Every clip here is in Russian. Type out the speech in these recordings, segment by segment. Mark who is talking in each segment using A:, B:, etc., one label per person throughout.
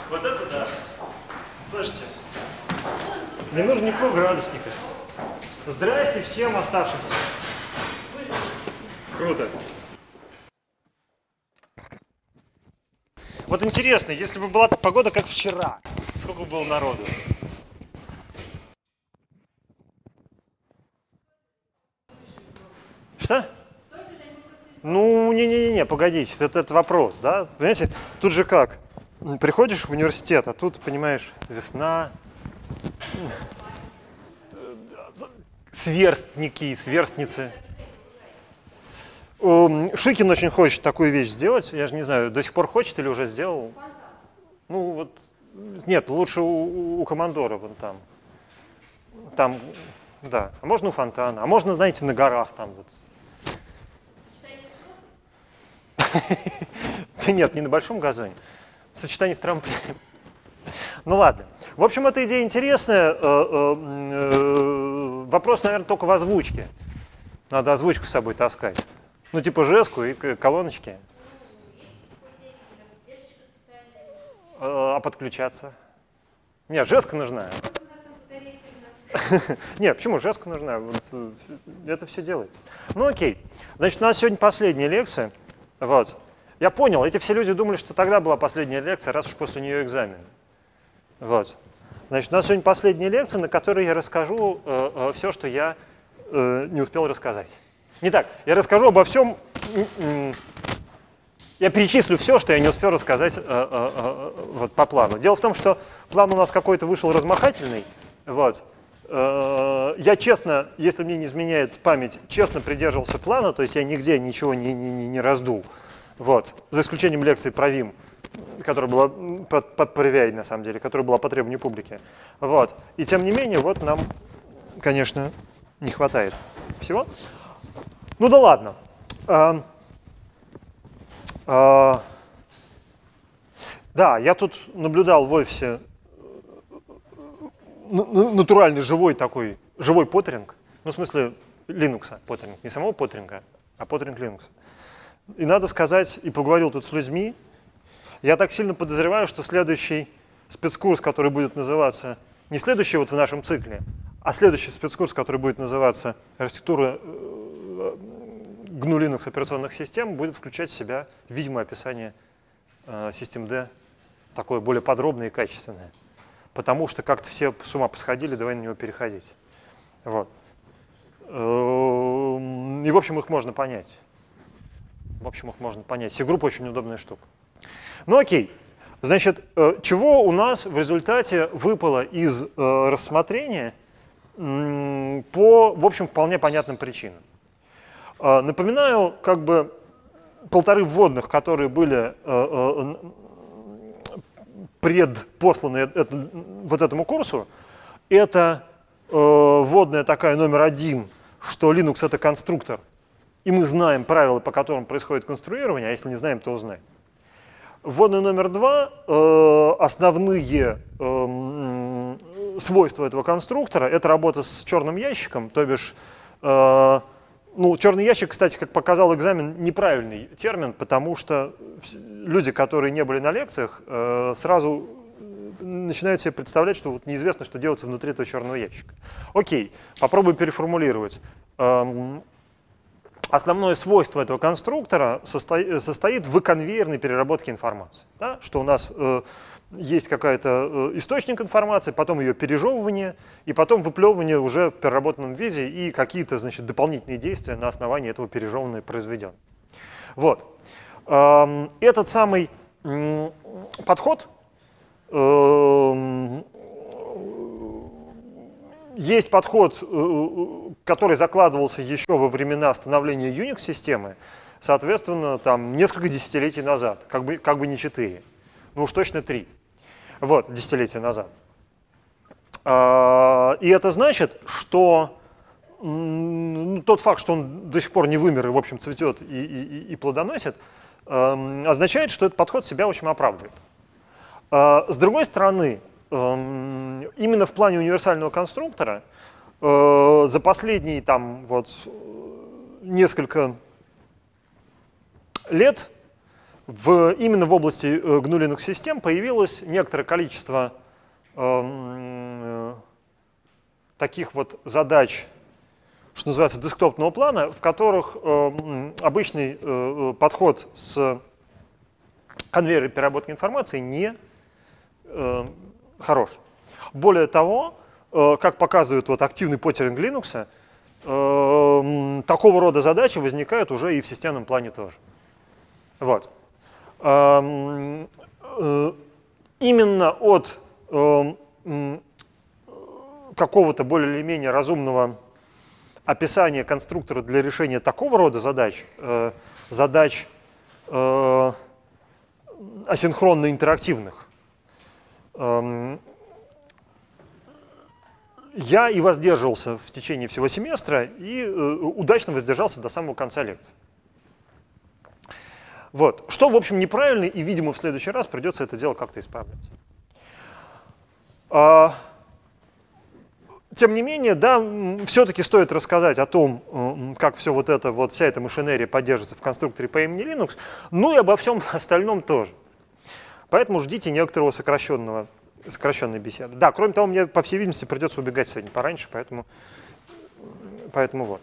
A: Вот это да. Слышите, не нужно никакого градусника. Здрасте всем оставшимся. Круто. Вот интересно, если бы была погода как вчера, сколько бы было народу? Что? Ну, не-не-не, погодите, это вопрос, да? Понимаете, тут же как? Приходишь в университет, а тут, понимаешь, весна, сверстники, сверстницы. Шикин очень хочет такую вещь сделать, я же не знаю, до сих пор хочет или уже сделал? Ну, вот, нет, лучше у командора вон там. Там, да, а можно у фонтана, а можно, знаете, на горах там вот. Да нет, не на большом газоне. В сочетании с трамплином. Ну ладно. В общем, эта идея интересная. Вопрос, наверное, только в озвучке. Надо озвучку с собой таскать. Ну, типа жеску и колоночки. А подключаться? Нет, жеска нужна. Нет, почему? Жеска нужна. Это все делается. Ну окей. Значит, у нас сегодня последняя лекция. Вот. Я понял, эти все люди думали, что тогда была последняя лекция, раз уж после нее экзамен. Вот. Значит, у нас сегодня последняя лекция, на которой я расскажу все, что я не успел рассказать. Не так, я расскажу обо всем, я перечислю все, что я не успел рассказать вот, по плану. Дело в том, что план у нас какой-то вышел размахательный. Вот. Я честно, если мне не изменяет память, честно придерживался плана, то есть я нигде ничего не раздул. Вот. За исключением лекции про ВИМ, которая была под Привяй, на самом деле, которая была по требованию публики. Вот. И тем не менее, вот нам, конечно, не хватает всего. Ну да ладно. Да, я тут наблюдал в офисе натуральный живой такой, живой поттеринг, ну, в смысле Linux поттеринг, не самого поттеринга, а поттеринг Linux. И надо сказать, и поговорил тут с людьми, я так сильно подозреваю, что следующий спецкурс, который будет называться, не следующий вот в нашем цикле, а следующий спецкурс, который будет называться «Архитектура GNU Linux операционных систем», будет включать в себя видимое описание систем D, такое более подробное и качественное. Потому что как-то все с ума посходили, давай на него переходить. Вот. И, в общем, их можно понять. C-группа очень удобная штука. Ну окей. Значит, чего у нас в результате выпало из рассмотрения по, в общем, вполне понятным причинам. Напоминаю, как бы, полторы вводных, которые были предпосланы вот этому курсу. Это вводная такая номер 1, что Linux — это конструктор, и мы знаем правила, по которым происходит конструирование, а если не знаем, то узнаем. Вводная номер 2, основные свойства этого конструктора — это работа с черным ящиком, то бишь, ну, черный ящик, кстати, как показал экзамен, неправильный термин, потому что люди, которые не были на лекциях, сразу начинают себе представлять, что вот неизвестно, что делается внутри этого черного ящика. Окей, попробую переформулировать. Основное свойство этого конструктора состоит в конвейерной переработке информации. Да? Что у нас есть какой-то источник информации, потом ее пережевывание, и потом выплевывание уже в переработанном виде и какие-то, значит, дополнительные действия на основании этого пережеванного произведен. Вот. Этот самый подход есть подход, который закладывался еще во времена становления Unix-системы, соответственно, там несколько десятилетий назад, как бы не 4, ну уж точно 3, вот, десятилетия назад. И это значит, что тот факт, что он до сих пор не вымер и, в общем, цветет и плодоносит, означает, что этот подход себя, в общем, оправдывает. С другой стороны, именно в плане универсального конструктора за последние несколько лет именно в области GNU Linux систем появилось некоторое количество таких вот задач, что называется, десктопного плана, в которых обычный подход с конвейером переработки информации не хорош. Более того, как показывает вот активный поттеринг Linux, такого рода задачи возникают уже и в системном плане тоже. Вот. Именно от какого-то более или менее разумного описания конструктора для решения такого рода задач, задач асинхронно-интерактивных, я и воздерживался в течение всего семестра и удачно воздержался до самого конца лекции. Вот. Что, в общем, неправильно, и, видимо, в следующий раз придется это дело как-то исправлять. Тем не менее, да, все-таки стоит рассказать о том, как все вот это, вот вся эта машинерия поддерживается в конструкторе по имени Linux, ну и обо всем остальном тоже. Поэтому ждите некоторого сокращенной беседы. Да, кроме того, мне, по всей видимости, придется убегать сегодня пораньше, поэтому вот.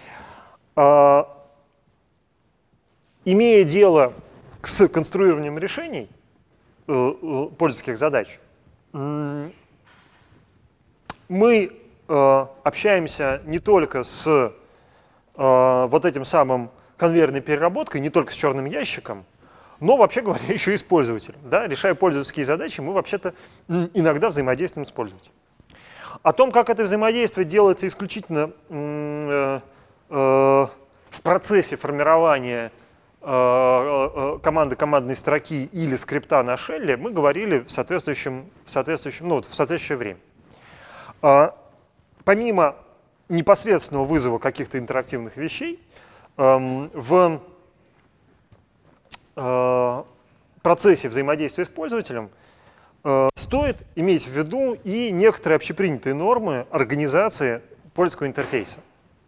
A: Имея дело с конструированием решений пользовательских задач, мы общаемся не только с вот этим самым конвейерной переработкой, не только с черным ящиком, но, вообще говоря, еще и с пользователем. Да? Решая пользовательские задачи, мы вообще-то иногда взаимодействуем с пользователем. О том, как это взаимодействие делается исключительно в процессе формирования командной строки или скрипта на шелле, мы говорили в соответствующее время. Помимо непосредственного вызова каких-то интерактивных вещей, в процессе взаимодействия с пользователем стоит иметь в виду и некоторые общепринятые нормы организации пользовательского интерфейса.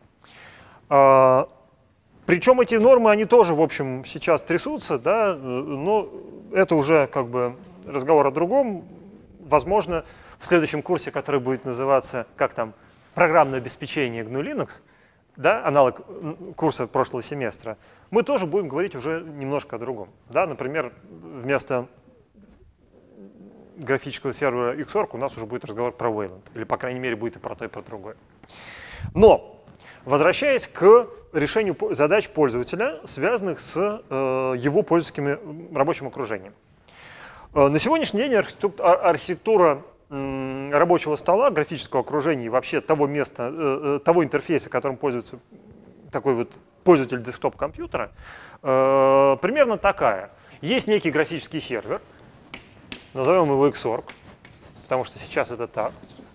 A: Причем эти нормы, они тоже, в общем, сейчас трясутся, да, но это уже как бы разговор о другом. Возможно, в следующем курсе, который будет называться, как там, программное обеспечение GNU Linux, да, аналог курса прошлого семестра, мы тоже будем говорить уже немножко о другом. Да, например, вместо графического сервера Xorg у нас уже будет разговор про Wayland, или, по крайней мере, будет и про то, и про другое. Но, возвращаясь к решению задач пользователя, связанных с его пользовательским рабочим окружением. На сегодняшний день архитектура рабочего стола, графического окружения и вообще того места, того интерфейса, которым пользуется такой вот пользователь десктоп-компьютера, примерно такая. Есть некий графический сервер, назовем его Xorg, потому что сейчас это так.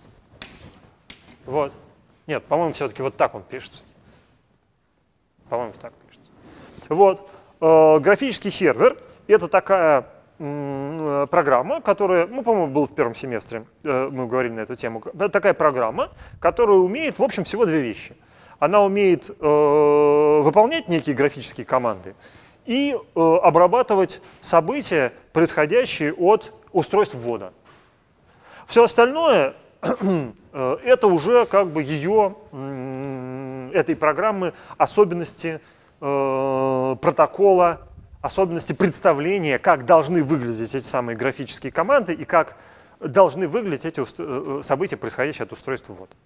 A: Вот. Нет, по-моему, все-таки вот так он пишется. По-моему, так пишется. Вот. Графический сервер — это такая программа, которая, ну, по-моему, была в первом семестре, мы говорили на эту тему. Это такая программа, которая умеет, в общем, всего две вещи. Она умеет выполнять некие графические команды и обрабатывать события, происходящие от устройств ввода. Все остальное это уже как бы ее, этой программы, особенности протокола, особенности представления, как должны выглядеть эти самые графические команды и как должны выглядеть эти события, происходящие от устройства ввода.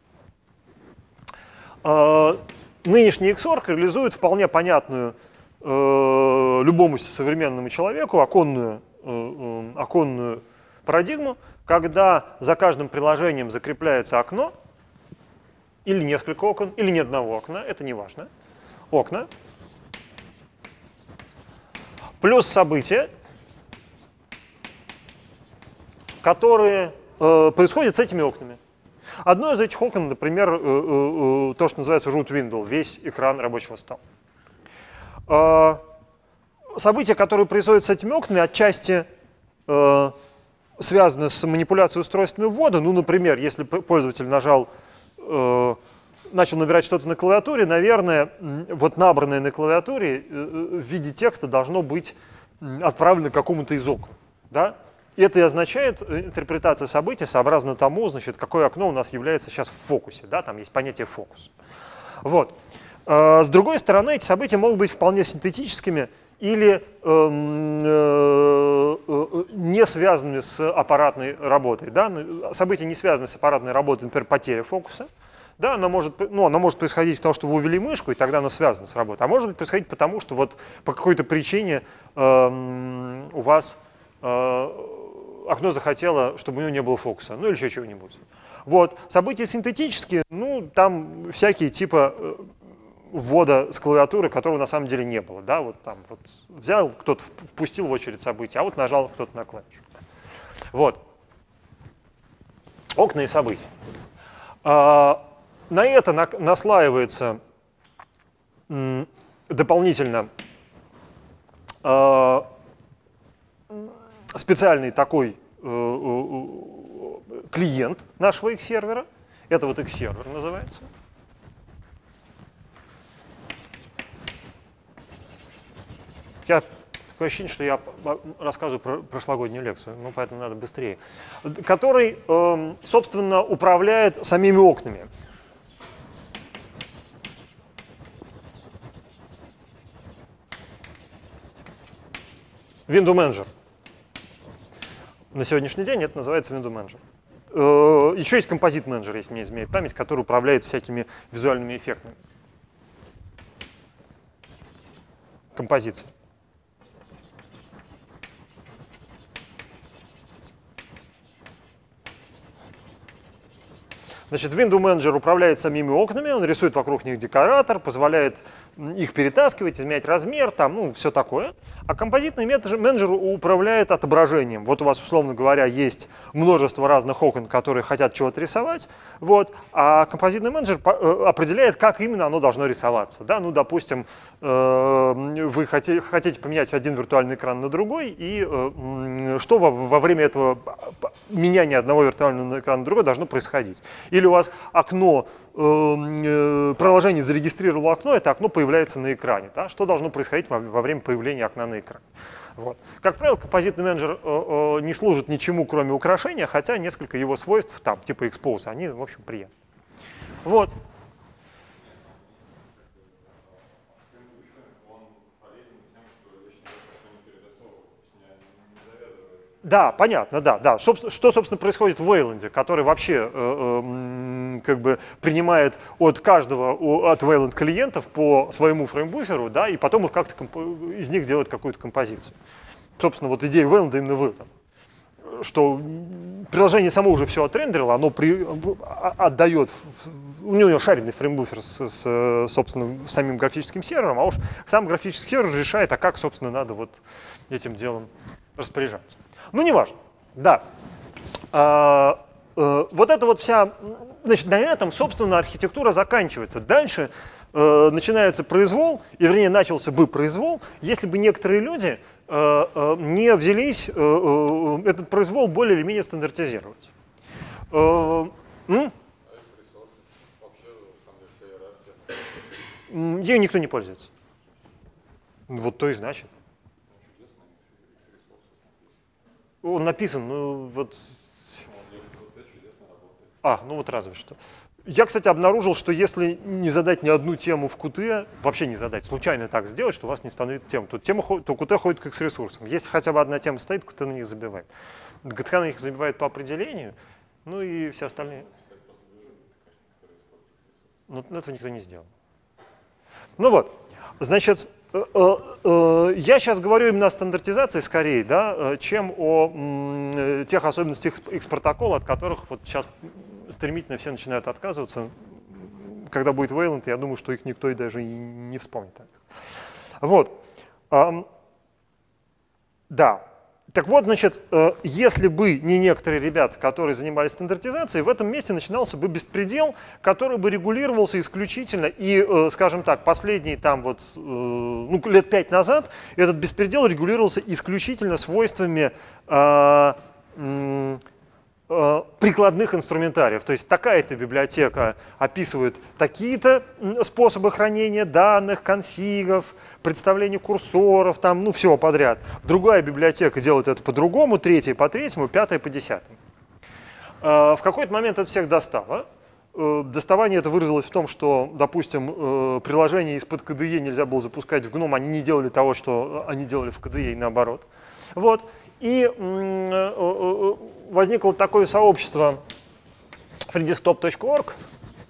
A: Нынешний Xorg реализует вполне понятную любому современному человеку оконную парадигму, когда за каждым приложением закрепляется окно, или несколько окон, или ни одного окна, это не важно, окна, плюс события, которые происходят с этими окнами. Одно из этих окон, например, то, что называется root window, весь экран рабочего стола. События, которые происходят с этими окнами, отчасти связаны с манипуляцией устройствами ввода. Ну, например, если пользователь начал набирать что-то на клавиатуре, наверное, вот набранное на клавиатуре в виде текста должно быть отправлены к какому-то из окон. Да? И это и означает интерпретация событий сообразно тому, значит, какое окно у нас является сейчас в фокусе. Да? Там есть понятие фокус. Вот. С другой стороны, эти события могут быть вполне синтетическими или не связанными с аппаратной работой. Да? События не связаны с аппаратной работой, например, потеря фокуса. Да, она может происходить из-за того, что вы увели мышку, и тогда она связана с работой. А может быть происходить потому, что вот по какой-то причине у вас окно захотело, чтобы у него не было фокуса, ну или еще чего-нибудь. Вот. События синтетические, ну там всякие типа ввода с клавиатуры, которого на самом деле не было. Да? Вот там вот взял, кто-то впустил в очередь события, а вот нажал кто-то на клавишу. Вот. Окна и события. На это наслаивается дополнительно специальный такой клиент нашего X-сервера. Это вот X-сервер называется. Такое ощущение, что я рассказываю про прошлогоднюю лекцию, ну поэтому надо быстрее. Который, собственно, управляет самими окнами. Window Manager. На сегодняшний день это называется Window Manager. Еще есть Composite Manager, если мне изменяет память, который управляет всякими визуальными эффектами. Композиция. Значит, Window Manager управляет самими окнами, он рисует вокруг них декоратор, позволяет их перетаскивать, изменять размер, там, ну, все такое. А композитный менеджер управляет отображением. Вот у вас, условно говоря, есть множество разных окон, которые хотят чего-то рисовать, вот, а композитный менеджер определяет, как именно оно должно рисоваться. Да? Ну, допустим, вы хотите поменять один виртуальный экран на другой, и что во время этого меняния одного виртуального экрана на другой должно происходить. Или у вас окно, приложение зарегистрировало окно, это окно появляется на экране. Да? Что должно происходить во время появления окна на экране? Вот. Как правило, композитный менеджер не служит ничему, кроме украшения, хотя несколько его свойств, там, типа expose, они, в общем, приятны. Вот. Да, понятно, да. Что, собственно, происходит в Wayland, который вообще как бы принимает от каждого, от Wayland клиентов по своему фреймбуферу, да, и потом их как-то из них делает какую-то композицию. Собственно, вот идея Wayland именно в этом, что приложение само уже все отрендерило, оно отдает, у него шаренный фреймбуфер с собственно, самим графическим сервером, а уж сам графический сервер решает, а как, собственно, надо вот этим делом распоряжаться. Ну, неважно, да. Вот это вот вся, значит, на этом, собственно, архитектура заканчивается. Дальше начинается произвол, и, вернее, начался бы произвол, если бы некоторые люди не взялись этот произвол более или менее стандартизировать. Ею никто не пользуется. Вот то и значит. Он написан, ну вот... Ну вот разве что. Я, кстати, обнаружил, что если не задать ни одну тему в Qt, вообще не задать, случайно так сделать, что у вас не становится тема, то Qt ходит как с ресурсом. Если хотя бы одна тема стоит, Qt на них забивает. GTK на них забивает по определению, ну и все остальные. Но этого никто не сделал. Ну вот, значит, я сейчас говорю именно о стандартизации скорее, да, чем о тех особенностях X-протокола, от которых вот сейчас стремительно все начинают отказываться. Когда будет Wayland, я думаю, что их никто и даже и не вспомнит. Вот. Да. Так вот, значит, если бы не некоторые ребята, которые занимались стандартизацией, в этом месте начинался бы беспредел, который бы регулировался исключительно, и, скажем так, последние там вот, ну, лет 5 назад этот беспредел регулировался исключительно свойствами, прикладных инструментариев. То есть такая-то библиотека описывает такие-то способы хранения данных, конфигов, представления курсоров, там, ну, всего подряд. Другая библиотека делает это по-другому, третья по третьему, пятая по десятому. В какой-то момент это всех достало. Доставание это выразилось в том, что, допустим, приложение из-под KDE нельзя было запускать в GNOME, они не делали того, что они делали в KDE и наоборот. Вот. И возникло такое сообщество freedesktop.org,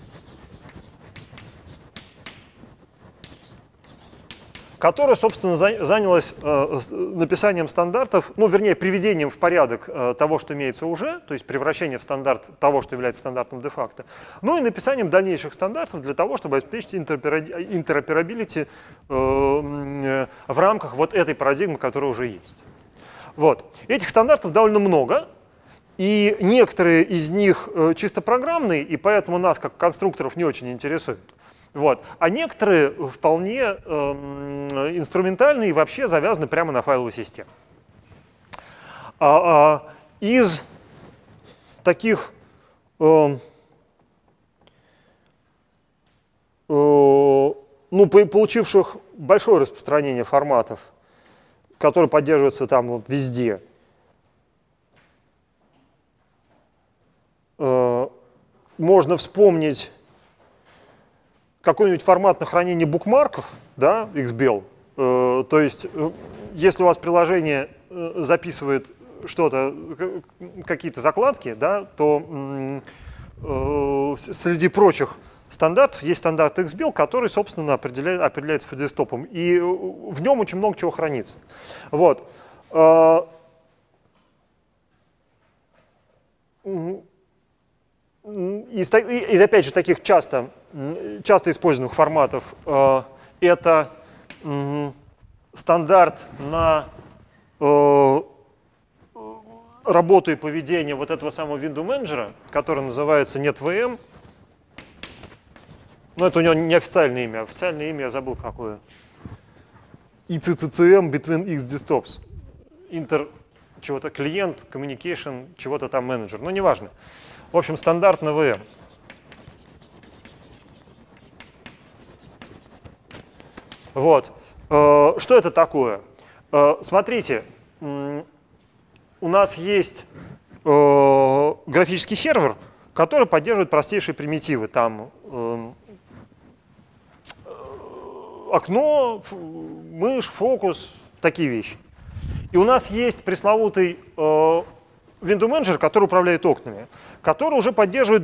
A: которое, собственно, занялось написанием стандартов, ну, вернее, приведением в порядок того, что имеется уже, то есть превращение в стандарт того, что является стандартом де-факто, ну и написанием дальнейших стандартов для того, чтобы обеспечить интероперабилити в рамках вот этой парадигмы, которая уже есть. Вот. Этих стандартов довольно много, и некоторые из них чисто программные, и поэтому нас, как конструкторов, не очень интересуют. Вот. А некоторые вполне инструментальные и вообще завязаны прямо на файловую систему. Из таких получивших большое распространение форматов, которые поддерживаются там вот везде, можно вспомнить какой-нибудь формат на хранение букмарков, да, XBL. То есть, если у вас приложение записывает что-то, какие-то закладки, да, то среди прочих стандартов есть стандарт XBL, который, собственно, определяется FreeDesktop, и в нем очень много чего хранится. Вот. Из опять же, таких часто используемых форматов это стандарт на работу и поведение вот этого самого window менеджера, который называется NetVM. Ну, это у него неофициальное имя. Официальное имя я забыл какое. ICCCM Between X Desktops. Чего-то клиент, communication, чего-то там менеджер. Ну, неважно. В общем, стандарт NVM. Вот. Что это такое? Смотрите, у нас есть графический сервер, который поддерживает простейшие примитивы. Там окно, мышь, фокус, такие вещи. И у нас есть пресловутый window менеджер, который управляет окнами, который уже поддерживает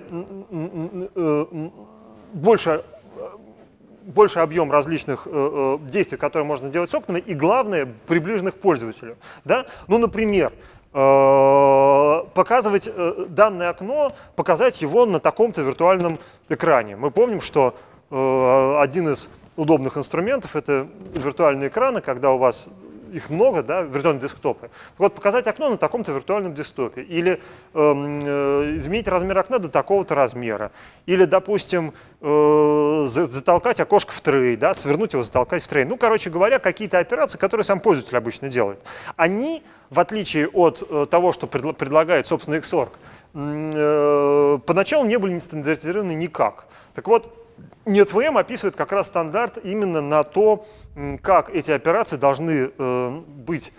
A: больший объем различных действий, которые можно делать с окнами, и главное, приближенных к пользователю. Да? Ну, например, показывать данное окно, показать его на таком-то виртуальном экране. Мы помним, что один из удобных инструментов — это виртуальные экраны, когда у вас их много, да, виртуальные десктопы. Вот показать окно на таком-то виртуальном десктопе. Или изменить размер окна до такого-то размера. Или, допустим, затолкать окошко в трей, да, свернуть его, затолкать в трей. Ну, короче говоря, какие-то операции, которые сам пользователь обычно делает. Они, в отличие от того, что предлагает, собственно, Xorg, поначалу не были стандартизированы никак. Так вот, NetVM описывает как раз стандарт именно на то, как эти операции должны быть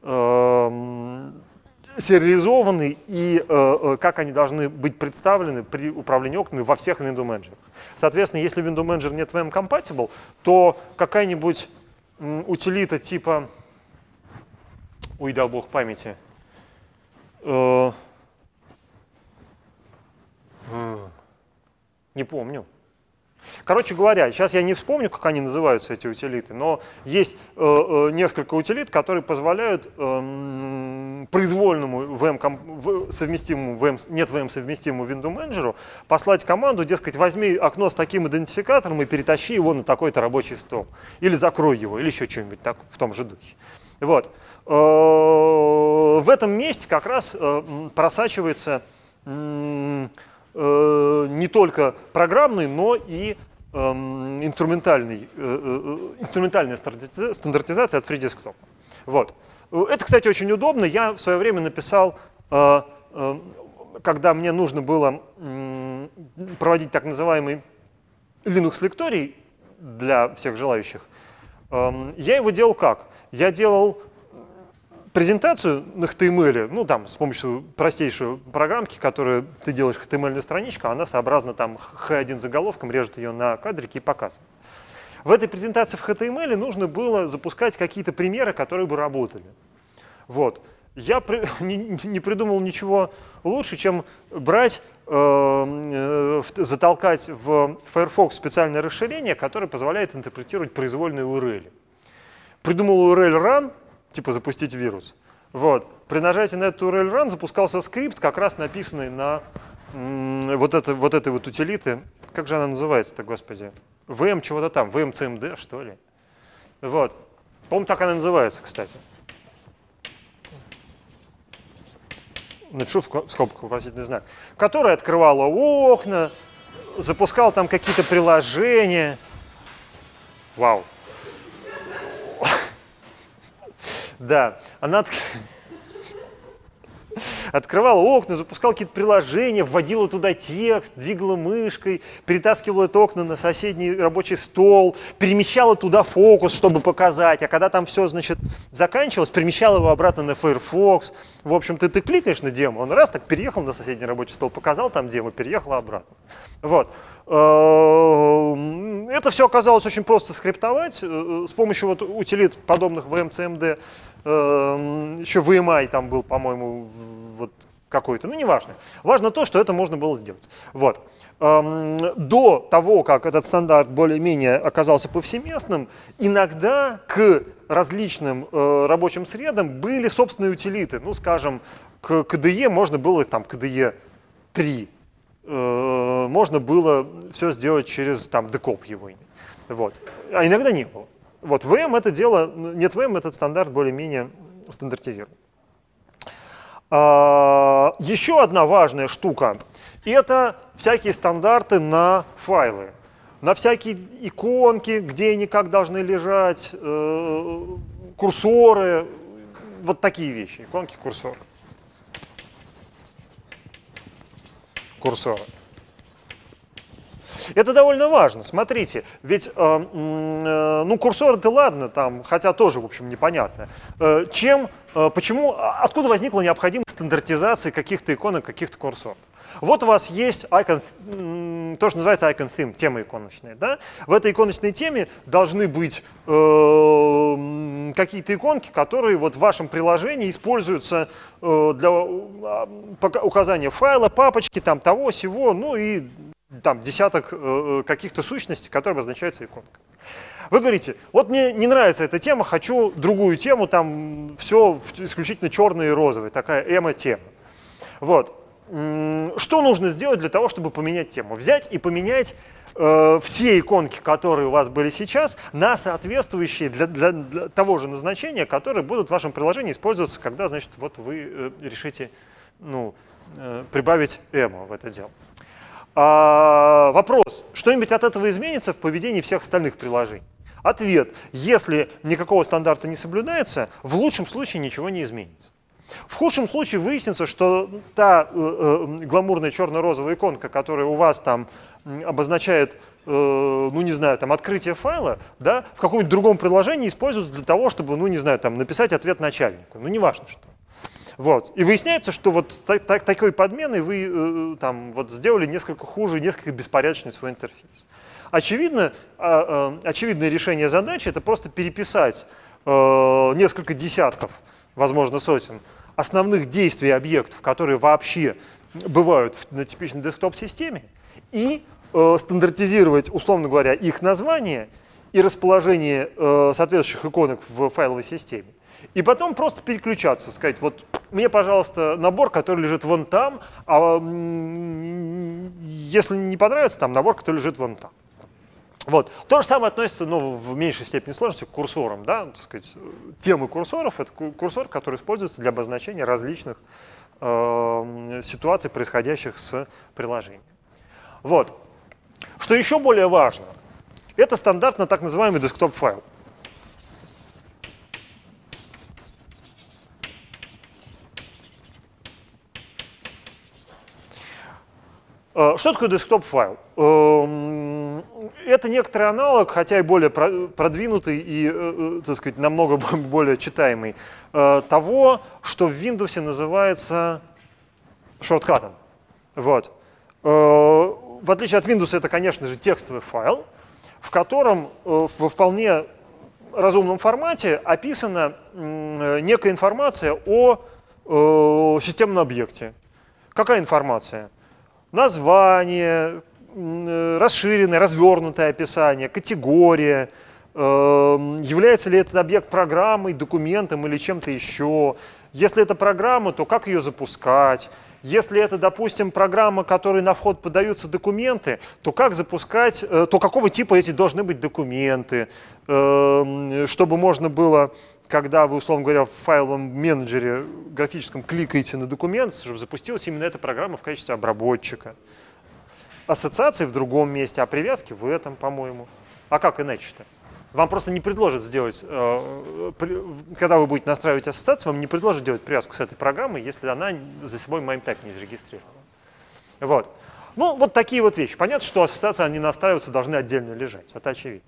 A: сериализованы и как они должны быть представлены при управлении окнами во всех window менеджерах. Соответственно, если window менеджер NetVM compatible, то какая-нибудь утилита типа, ой, дал бог памяти, не помню. Короче говоря, сейчас я не вспомню, как они называются, эти утилиты, но есть несколько утилит, которые позволяют произвольному NetVM совместимому window менеджеру послать команду, дескать, возьми окно с таким идентификатором и перетащи его на такой-то рабочий стол. Или закрой его, или еще что-нибудь в том же духе. Вот. В этом месте как раз просачивается не только программный, но и инструментальная стандартизация от FreeDesktop. Вот. Это, кстати, очень удобно. Я в свое время написал когда мне нужно было проводить так называемый Linux-лекторий для всех желающих, я его делал как? Я делал презентацию на HTML, ну там с помощью простейшей программки, которую ты делаешь HTML-ную страничку, она сообразно там H1 заголовком режет ее на кадрике и показывает. В этой презентации в HTML нужно было запускать какие-то примеры, которые бы работали. Вот. Я не придумал ничего лучше, чем брать, затолкать в Firefox специальное расширение, которое позволяет интерпретировать произвольные URL. Придумал URL run, типа запустить вирус. Вот. При нажатии на эту URL run запускался скрипт, как раз написанный на вот этой вот утилиты. Как же она называется-то, господи? VM чего-то там, VMCMD, что ли? Вот. По-моему, так она называется, кстати. Напишу в скобках вопросительный знак. Которая открывала окна, запускала там какие-то приложения. Вау. Да, она открывала окна, запускала какие-то приложения, вводила туда текст, двигала мышкой, перетаскивала это окна на соседний рабочий стол, перемещала туда фокус, чтобы показать, а когда там все, значит, заканчивалось, перемещала его обратно на Firefox. В общем, ты кликаешь на демо, он раз так переехал на соседний рабочий стол, показал там демо, переехал обратно. Вот. Это все оказалось очень просто скриптовать с помощью вот утилит, подобных VMCMD. Еще VMI там был, по-моему, вот какой-то, ну неважно. Важно то, что это можно было сделать. Вот. До того, как этот стандарт более-менее оказался повсеместным, иногда к различным рабочим средам были собственные утилиты. Ну, скажем, к KDE можно было, там, KDE 3, можно было все сделать через там decob его имя. Вот. А иногда не было. Вот, VM это дело, нет VM, этот стандарт более-менее стандартизирован. Еще одна важная штука – это всякие стандарты на файлы. На всякие иконки, где они как должны лежать, курсоры, вот такие вещи, иконки, курсоры. Курсоры. Это довольно важно. Смотрите, ведь ну, курсоры-то ладно, там, хотя тоже, в общем, непонятно. Почему, откуда возникла необходимость стандартизации каких-то иконок, каких-то курсоров? Вот у вас есть icon, то, что называется icon theme, тема иконочная. Да? В этой иконочной теме должны быть какие-то иконки, которые вот в вашем приложении используются для указания файла, папочки, там, того, сего, ну и там десяток каких-то сущностей, которые обозначаются иконкой. Вы говорите, вот мне не нравится эта тема, хочу другую тему, там все исключительно черное и розовое, такая эмо-тема. Вот. Что нужно сделать для того, чтобы поменять тему? Взять и поменять все иконки, которые у вас были сейчас, на соответствующие для того же назначения, которые будут в вашем приложении использоваться, когда, значит, вот вы решите, ну, прибавить эмо в это дело. Вопрос, что-нибудь от этого изменится в поведении всех остальных приложений? Ответ, если никакого стандарта не соблюдается, в лучшем случае ничего не изменится. В худшем случае выяснится, что та гламурная черно-розовая иконка, которая у вас там обозначает, ну не знаю, там открытие файла, да, в каком-нибудь другом приложении используется для того, чтобы, ну не знаю, там написать ответ начальнику, ну неважно что. Вот. И выясняется, что вот такой подменой вы там, вот, сделали несколько хуже, несколько беспорядочный свой интерфейс. Очевидное решение задачи – это просто переписать несколько десятков, возможно, сотен основных действий объектов, которые вообще бывают на типичной десктоп-системе, и стандартизировать, условно говоря, их название и расположение соответствующих иконок в файловой системе. И потом просто переключаться, сказать, вот мне, пожалуйста, набор, который лежит вон там, а если не понравится, там набор, который лежит вон там. Вот. То же самое относится, но в меньшей степени сложности к курсорам. Да? Так сказать, темы курсоров – это курсор, который используется для обозначения различных ситуаций, происходящих с приложением. Вот. Что еще более важно, это стандарт на так называемый десктоп-файл. Что такое десктоп-файл? Это некоторый аналог, хотя и более продвинутый и, так сказать, намного более читаемый, того, что в Windows называется шорткатом. Вот. В отличие от Windows, это, конечно же, текстовый файл, в котором во вполне разумном формате описана некая информация о системном объекте. Какая информация? Название, расширенное, развернутое описание, категория, является ли этот объект программой, документом или чем-то еще. Если это программа, то как ее запускать? Если это, допустим, программа, которой на вход подаются документы, то как запускать, то какого типа эти должны быть документы, чтобы можно было, когда вы, условно говоря, в файловом менеджере графическом кликаете на документ, чтобы запустилась именно эта программа в качестве обработчика. Ассоциации в другом месте, а привязки в этом, по-моему. А как иначе-то? Вам просто не предложат сделать, когда вы будете настраивать ассоциацию, вам не предложат делать привязку с этой программой, если она за собой MIME-таг не зарегистрирована. Вот. Ну, вот такие вот вещи. Понятно, что ассоциации, они настраиваться должны отдельно лежать. Это очевидно.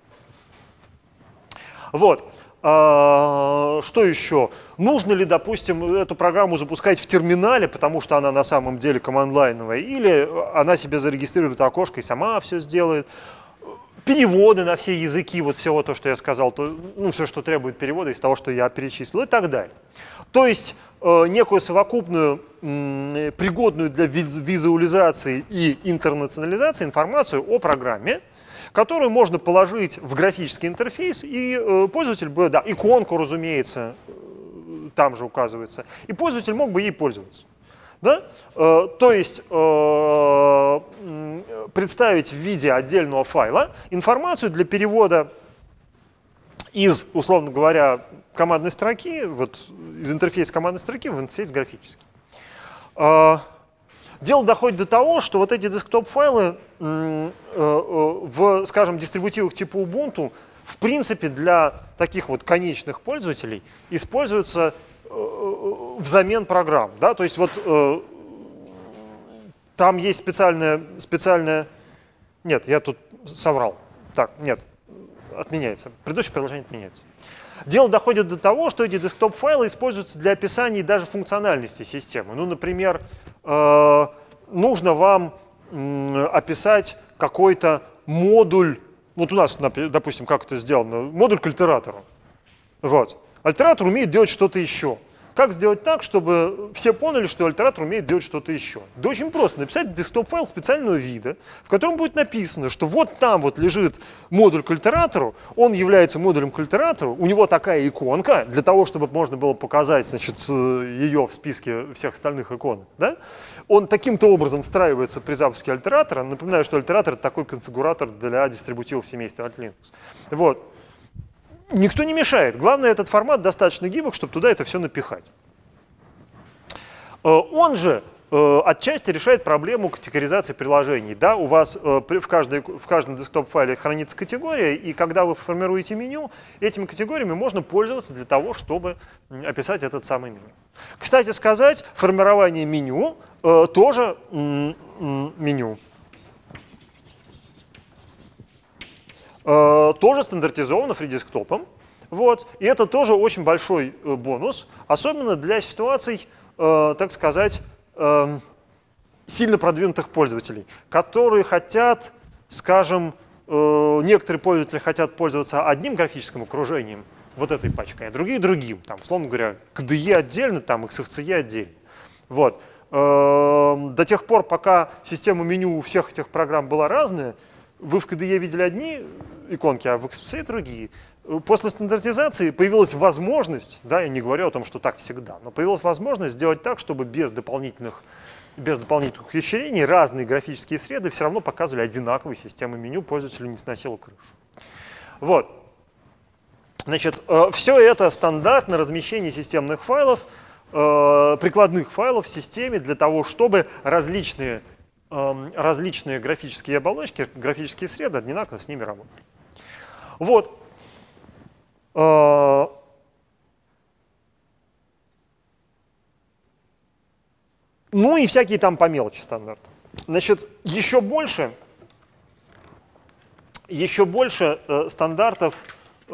A: Вот. Что еще? Нужно ли, допустим, эту программу запускать в терминале, потому что она на самом деле команд-лайновая, или она себе зарегистрирует окошко и сама все сделает? Переводы на все языки, вот всего то, что я сказал, ну, все, что требует перевода из того, что я перечислил, и так далее. То есть некую совокупную, пригодную для визуализации и интернационализации информацию о программе, которую можно положить в графический интерфейс, и пользователь бы, да, иконку, разумеется, там же указывается, и пользователь мог бы ей пользоваться. Да? То есть представить в виде отдельного файла информацию для перевода из, условно говоря, командной строки, вот из интерфейса командной строки в интерфейс графический. Дело доходит до того, что вот эти десктоп-файлы в, скажем, дистрибутивах типа Ubuntu в принципе для таких вот конечных пользователей используются взамен программ. Да? То есть вот там есть специальная... Нет, я тут соврал. Так, нет, отменяется. Предыдущее приложение отменяется. Дело доходит до того, что эти десктоп-файлы используются для описания даже функциональности системы. Ну, например, нужно вам описать какой-то модуль, вот у нас, допустим, как это сделано, модуль к альтератору. Вот. Альтератор умеет делать что-то еще. Как сделать так, чтобы все поняли, что альтератор умеет делать что-то еще? Да очень просто. Написать десктоп-файл специального вида, в котором будет написано, что вот там вот лежит модуль к альтератору, он является модулем к альтератору, у него такая иконка, для того, чтобы можно было показать, значит, ее в списке всех остальных иконок. Да? Он таким-то образом встраивается при запуске альтератора. Напоминаю, что альтератор — это такой конфигуратор для дистрибутивов семейства от Linux. Вот. Никто не мешает. Главное, этот формат достаточно гибок, чтобы туда это все напихать. Он же отчасти решает проблему категоризации приложений. Да, у вас в каждом десктоп-файле хранится категория, и когда вы формируете меню, этими категориями можно пользоваться для того, чтобы описать этот самый меню. Кстати сказать, формирование меню тоже меню. Тоже стандартизовано фридесктопом. Вот. И это тоже очень большой бонус, особенно для ситуаций, так сказать, сильно продвинутых пользователей, которые хотят, скажем, некоторые пользователи хотят пользоваться одним графическим окружением, вот этой пачкой, а другие другим. Там, условно говоря, KDE отдельно, там, XFCE отдельно. Вот. До тех пор, пока система меню у всех этих программ была разная, вы в KDE видели одни иконки, а в XFCE другие. После стандартизации появилась возможность, да, я не говорю о том, что так всегда, но появилась возможность сделать так, чтобы без дополнительных ухищрений разные графические среды все равно показывали одинаковые системы меню, пользователю не сносило крышу. Вот. Значит, все это стандартное размещение системных файлов, прикладных файлов в системе для того, чтобы различные графические оболочки, графические среды одинаково с ними работали. Вот. Ну и всякие там по мелочи стандарты. Значит, еще больше стандартов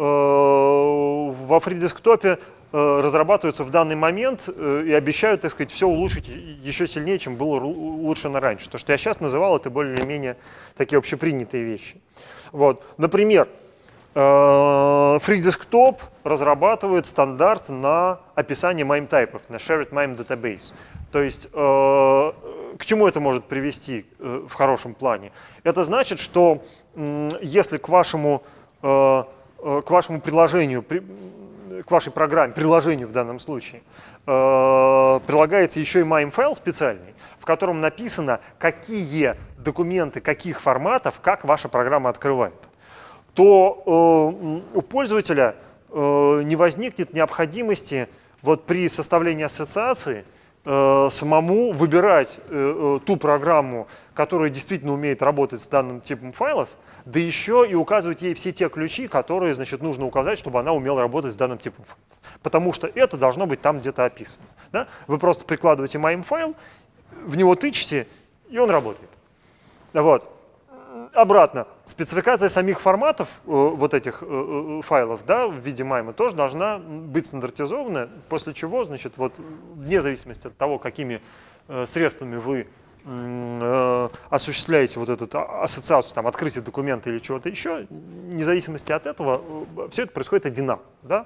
A: во FreeDesktop разрабатываются в данный момент и обещают, так сказать, все улучшить еще сильнее, чем было улучшено раньше. То, что я сейчас называл, это более-менее такие общепринятые вещи. Вот. Например, FreeDesktop разрабатывает стандарт на описание MIME-тайпов, на Shared MIME Database. То есть к чему это может привести в хорошем плане? Это значит, что если к вашему приложению, к вашей программе, приложению в данном случае, прилагается еще и MIME-файл специальный, в котором написано, какие документы, каких форматов, как ваша программа открывает, то у пользователя не возникнет необходимости вот при составлении ассоциации самому выбирать ту программу, которая действительно умеет работать с данным типом файлов, да еще и указывать ей все те ключи, которые, значит, нужно указать, чтобы она умела работать с данным типом файлов. Потому что это должно быть там где-то описано. Да? Вы просто прикладываете MIME-файл, в него тычете, и он работает. Вот. Обратно, спецификация самих форматов вот этих файлов, да, в виде MIME тоже должна быть стандартизована, после чего, значит, вот, вне зависимости от того, какими средствами вы осуществляете вот эту ассоциацию, там, открытие документа или чего-то еще, вне зависимости от этого, все это происходит одинаково. Да?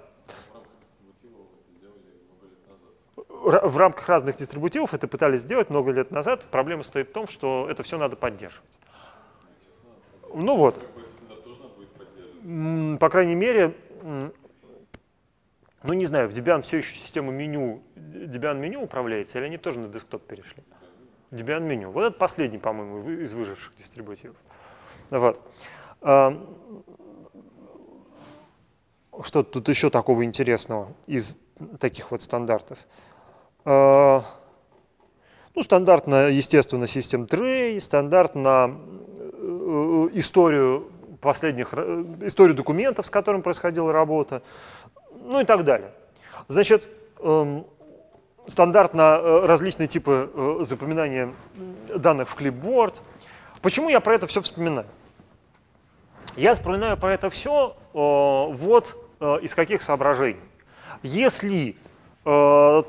A: В рамках разных дистрибутивов это пытались сделать много лет назад. Проблема стоит в том, что это все надо поддерживать. Ну вот. По крайней мере, ну не знаю, в Debian все еще система меню, Debian меню управляется, или они тоже на десктоп перешли? Debian меню. Вот это последний, по-моему, из выживших дистрибутивов. Вот. Что тут еще такого интересного из таких вот стандартов? Ну, стандарт на, естественно, System Tray, стандарт на историю документов, с которым происходила работа, ну и так далее. Значит, стандарт на различные типы запоминания данных в клипборд. Почему я про это все вспоминаю? Я вспоминаю про это все вот из каких соображений. Если то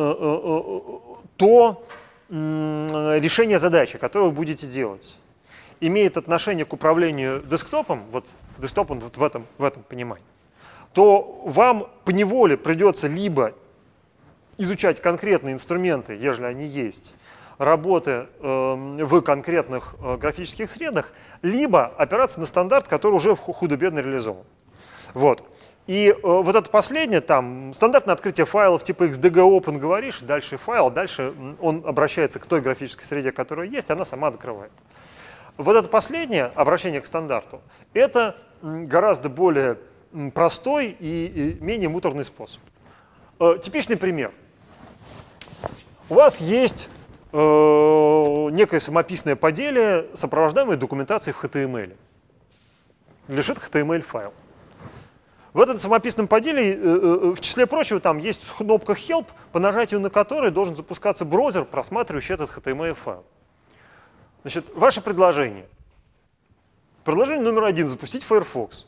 A: решение задачи, которую вы будете делать, имеет отношение к управлению десктопом, вот десктопом вот в этом понимании, то вам поневоле придется либо изучать конкретные инструменты, ежели они есть, работы в конкретных графических средах, либо опираться на стандарт, который уже худо-бедно реализован. Вот. И вот это последнее, там, стандартное открытие файлов типа XDG-Open говоришь, дальше файл, дальше он обращается к той графической среде, которая есть, она сама открывает. Вот это последнее обращение к стандарту, это гораздо более простой и менее муторный способ. Типичный пример. У вас есть некое самописное поделие, сопровождаемое документацией в HTML. Лежит HTML-файл. В этом самописном поделе, в числе прочего, там есть кнопка Help, по нажатию на которой должен запускаться браузер, просматривающий этот HTML-файл. Значит, ваше предложение. Предложение номер 1 – запустить Firefox.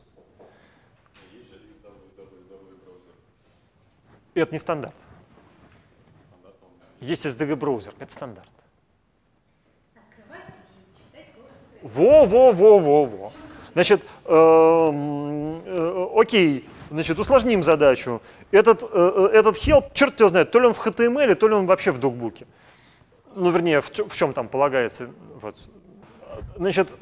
A: Это не стандарт. Есть SDG-браузер, это стандарт. Во. Значит, окей, значит, усложним задачу. Этот help, черт его знает, то ли он в HTML, то ли он вообще в докбуке. Ну, вернее, в чем там полагается. Вот. Значит,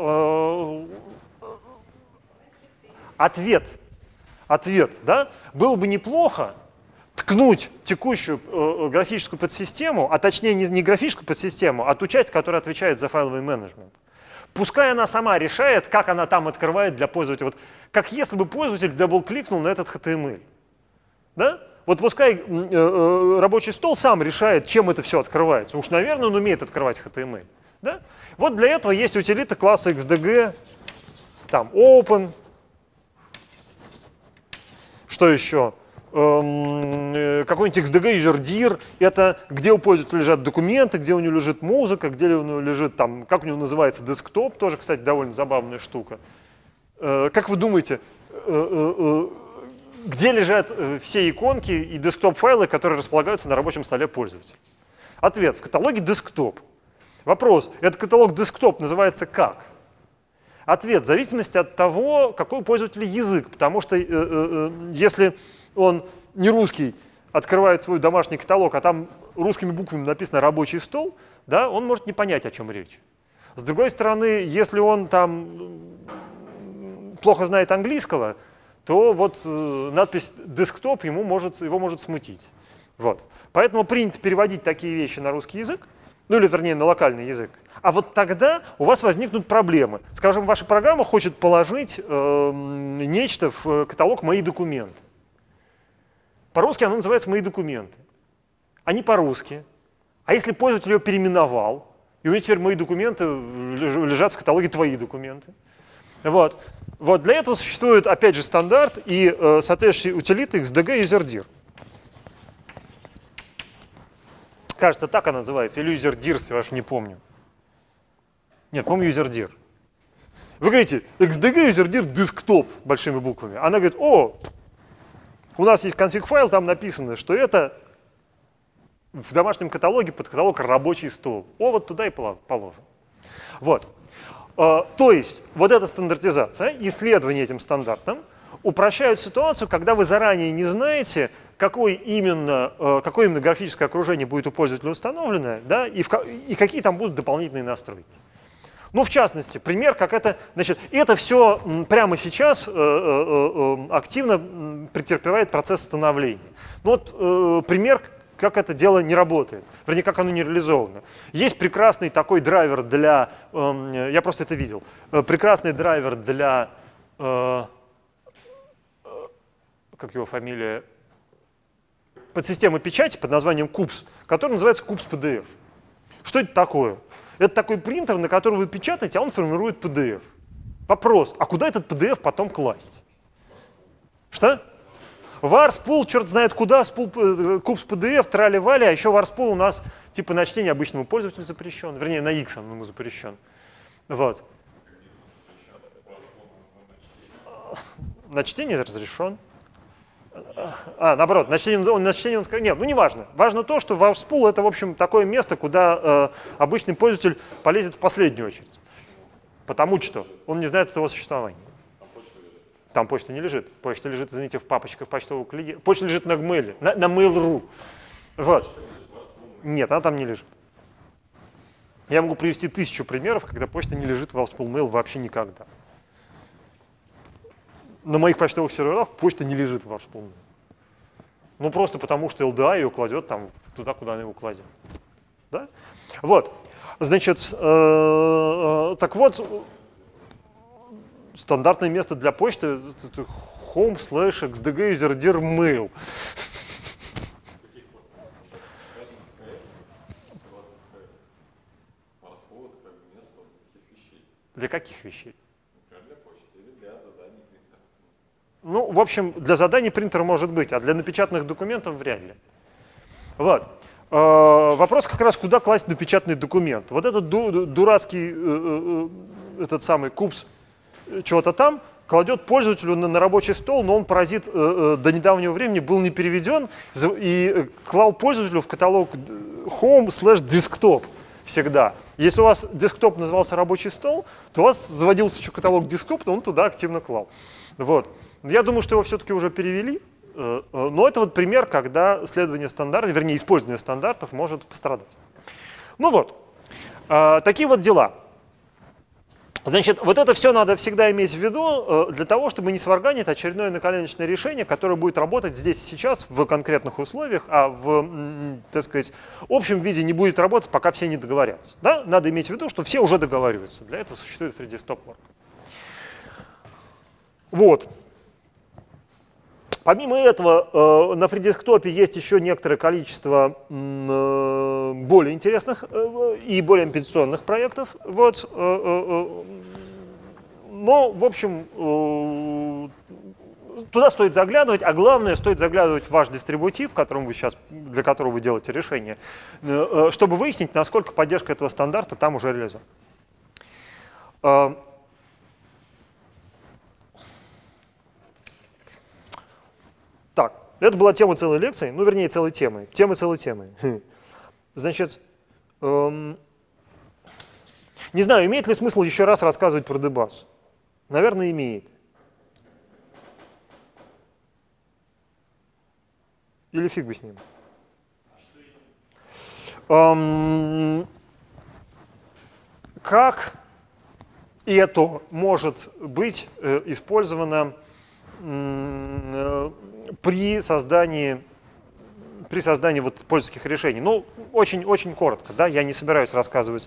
A: ответ, да, было бы неплохо ткнуть текущую графическую подсистему, а точнее не графическую подсистему, а ту часть, которая отвечает за файловый менеджмент. Пускай она сама решает, как она там открывает для пользователя. Вот, как если бы пользователь дабл-кликнул на этот HTML. Да? Вот пускай рабочий стол сам решает, чем это все открывается. Уж, наверное, он умеет открывать HTML. Да? Вот для этого есть утилита класса XDG, там Open. Что еще? какой-нибудь XDG user-dir — это где у пользователя лежат документы, где у него лежит музыка, где у него лежит, там, как у него называется, десктоп, тоже, кстати, довольно забавная штука. Как вы думаете, где лежат все иконки и десктоп-файлы, которые располагаются на рабочем столе пользователя? Ответ — в каталоге десктоп. Вопрос: этот каталог десктоп называется как? Ответ: в зависимости от того, какой у пользователя язык. Потому что если он не русский, открывает свой домашний каталог, а там русскими буквами написано «рабочий стол», да, он может не понять, о чем речь. С другой стороны, если он там плохо знает английского, то вот надпись «десктоп» его может смутить. Вот. Поэтому принято переводить такие вещи на русский язык, ну или вернее на локальный язык. А вот тогда у вас возникнут проблемы. Скажем, ваша программа хочет положить нечто в каталог «Мои документы». По-русски оно называется «Мои документы», а не по-русски. А если пользователь ее переименовал, и у него теперь «Мои документы» лежат в каталоге «Твои документы». Вот. Вот для этого существует, опять же, стандарт и соответствующие утилиты XDG user-dir. Кажется, так она называется, или user-dir, я уж не помню. Нет, по-моему, user-dir. Вы говорите XDG user-dir desktop большими буквами. Она говорит: о, у нас есть конфиг-файл, там написано, что это в домашнем каталоге под каталог «Рабочий стол». О, вот туда и положим. Вот. То есть вот эта стандартизация, исследование этим стандартом упрощают ситуацию, когда вы заранее не знаете, какое именно графическое окружение будет у пользователя установлено, да, и какие там будут дополнительные настройки. Ну, в частности, пример, как это, значит, это все прямо сейчас активно претерпевает процесс становления. Ну, вот пример, как это дело не работает, вернее, как оно не реализовано. Есть прекрасный такой драйвер для, я просто это видел, прекрасный драйвер для, как его фамилия, подсистемы печати под названием CUPS, который называется CUPS PDF. Что это такое? Это такой принтер, на который вы печатаете, а он формирует PDF. Вопрос: а куда этот PDF потом класть? Что? VARSPOOL, черт знает куда, CUPS PDF, трали-вали, а еще VARSPOOL у нас типа на чтение обычному пользователю запрещен, вернее, на X он ему запрещен. Вот. На чтение разрешен. Наоборот, на чтение нет, ну не важно. Важно то, что VARSPOOL — это, в общем, такое место, куда обычный пользователь полезет в последнюю очередь. Потому что он не знает этого существования. Там почта не лежит. Почта лежит, извините, в папочках почтового клиента. Почта лежит на Gmail, на Mail.ru. Вот. Нет, она там не лежит. Я могу привести 1000 примеров, когда почта не лежит в VARSPOOL Mail вообще никогда. На моих почтовых серверах почта не лежит в VARSPOOL Mail. Ну, просто потому, что LDA ее кладет там туда, куда она его кладет. Да? Вот. Значит, так вот, стандартное место для почты — это home/xdg user-dir mail. Для каких вещей?
B: Для почты или для заданий принтера.
A: Ну, в общем, для заданий принтер может быть, а для напечатанных документов вряд ли. Вот. Вопрос как раз, куда класть напечатанный документ. Вот этот дурацкий, этот самый CUPS чего-то там кладет пользователю на рабочий стол, но он, паразит, до недавнего времени был не переведен и клал пользователю в каталог home/desktop всегда. Если у вас десктоп назывался рабочий стол, то у вас заводился еще каталог десктоп, но он туда активно клал. Вот. Я думаю, что его все-таки уже перевели, но это вот пример, когда следование стандартов, вернее, использование стандартов может пострадать. Ну вот, такие вот дела. Значит, вот это все надо всегда иметь в виду для того, чтобы не сварганить очередное наколеночное решение, которое будет работать здесь и сейчас в конкретных условиях, а в, так сказать, общем виде не будет работать, пока все не договорятся. Да? Надо иметь в виду, что все уже договариваются. Для этого существует FreeDesktopWork. Вот. Помимо этого, на FreeDesktop есть еще некоторое количество более интересных и более амбициозных проектов. Вот. Но, в общем, туда стоит заглядывать, а главное, стоит заглядывать в ваш дистрибутив, которым вы сейчас, для которого вы делаете решение, чтобы выяснить, насколько поддержка этого стандарта там уже реализована. Так, это была тема целой лекции, ну, вернее, целой темы. Тема целой темы. Значит, не знаю, имеет ли смысл еще раз рассказывать про Debus? Наверное, имеет. Или фиг бы с ним. Как это может быть использовано при создании вот пользовательских решений? Ну, очень коротко, да, я не собираюсь рассказывать,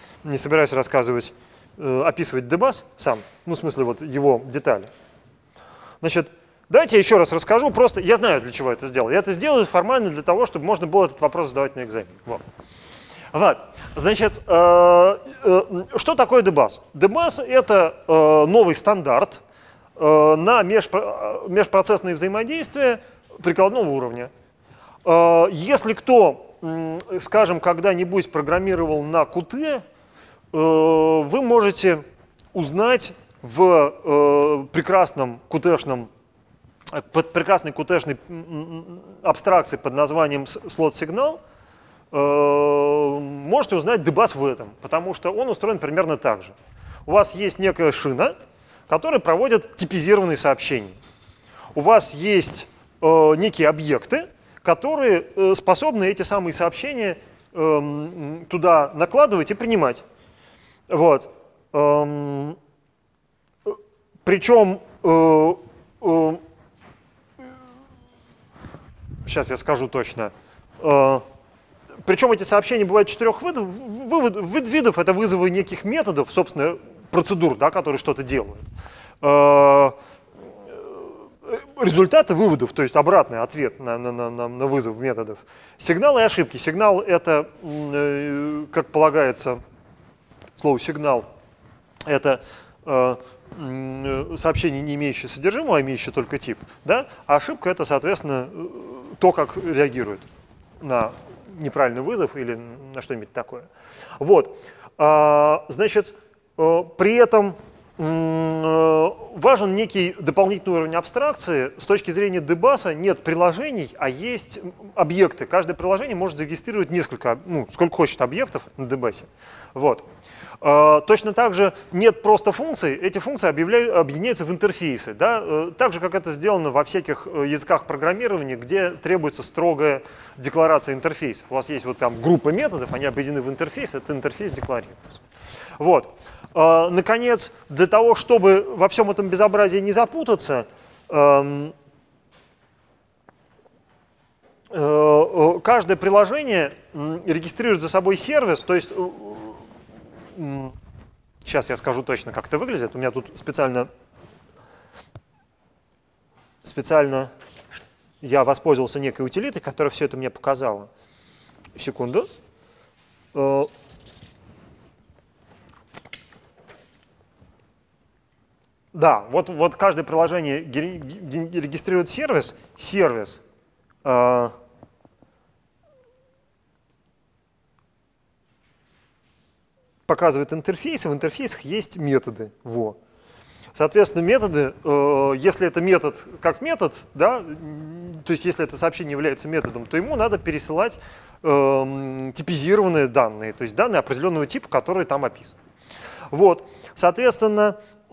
A: описывать Debus сам, ну, в смысле, вот его детали. Значит, давайте я еще раз расскажу, просто я знаю, для чего это сделал. Я это сделаю формально для того, чтобы можно было этот вопрос задавать на экзамене. Вот. Значит, что такое Debus? Debus — это новый стандарт на межпроцессные взаимодействия прикладного уровня. Если кто, скажем, когда-нибудь программировал на Qt, вы можете узнать в прекрасной qt-шной абстракции под названием слот-сигнал, можете узнать Debus в этом, потому что он устроен примерно так же. У вас есть некая шина, которая проводит типизированные сообщения. У вас есть некие объекты, которые способны эти самые сообщения туда накладывать и принимать. Вот. Причем, сейчас я скажу точно, причем эти сообщения бывают 4 видов. Это вызовы неких методов, собственно, процедур, да, которые что-то делают. Результаты выводов, то есть обратный ответ на вызов методов. Сигналы и ошибки. Сигнал — это, как полагается, слово «сигнал» — это сообщение, не имеющее содержимого, а имеющее только тип. Да? А ошибка — это, соответственно, то, как реагирует на неправильный вызов или на что-нибудь такое. Вот. Значит, при этом важен некий дополнительный уровень абстракции. С точки зрения Debus нет приложений, а есть объекты. Каждое приложение может зарегистрировать несколько, сколько хочет объектов на Debus. Вот. Точно так же нет просто функций, эти функции объединяются в интерфейсы. Да? Так же, как это сделано во всяких языках программирования, где требуется строгая декларация интерфейсов. У вас есть вот там группа методов, они объединены в интерфейс, этот интерфейс декларируется. Вот. Наконец, для того, чтобы во всем этом безобразии не запутаться, каждое приложение регистрирует за собой сервис, то есть сейчас я скажу точно, как это выглядит. У меня тут специально я воспользовался некой утилитой, которая все это мне показала. Секунду. Да, вот каждое приложение регистрирует сервис. Показывает интерфейсы, в интерфейсах есть методы. Во. Соответственно, методы, если это метод как метод, да, то есть если это сообщение является методом, то ему надо пересылать типизированные данные, то есть данные определенного типа, которые там описаны. Вот. Соответственно,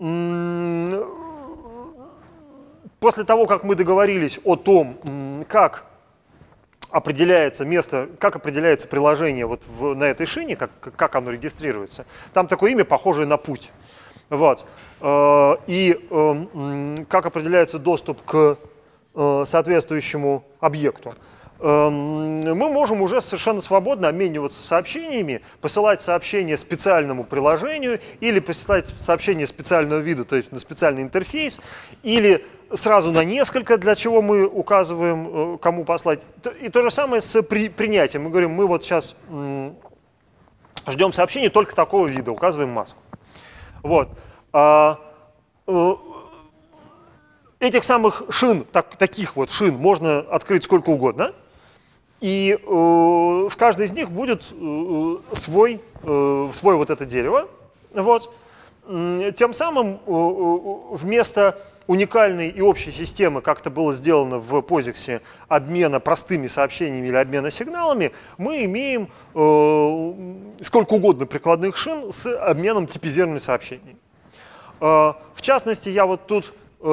A: после того, как мы договорились о том, как определяется место, как определяется приложение вот на этой шине, как оно регистрируется. Там такое имя, похожее на путь. Вот. И как определяется доступ к соответствующему объекту. Мы можем уже совершенно свободно обмениваться сообщениями, посылать сообщения специальному приложению или посылать сообщения специального вида, то есть на специальный интерфейс, или сразу на несколько, для чего мы указываем, кому послать. И то же самое с принятием. Мы говорим, мы вот сейчас ждем сообщения только такого вида, указываем маску. Вот. этих самых шин, таких вот шин, можно открыть сколько угодно, и в каждой из них будет свой вот это дерево. Вот. Тем самым вместо уникальной и общей системы, как это было сделано в POSIX, обмена простыми сообщениями или обмена сигналами, мы имеем сколько угодно прикладных шин с обменом типизированными сообщениями. В частности, я вот тут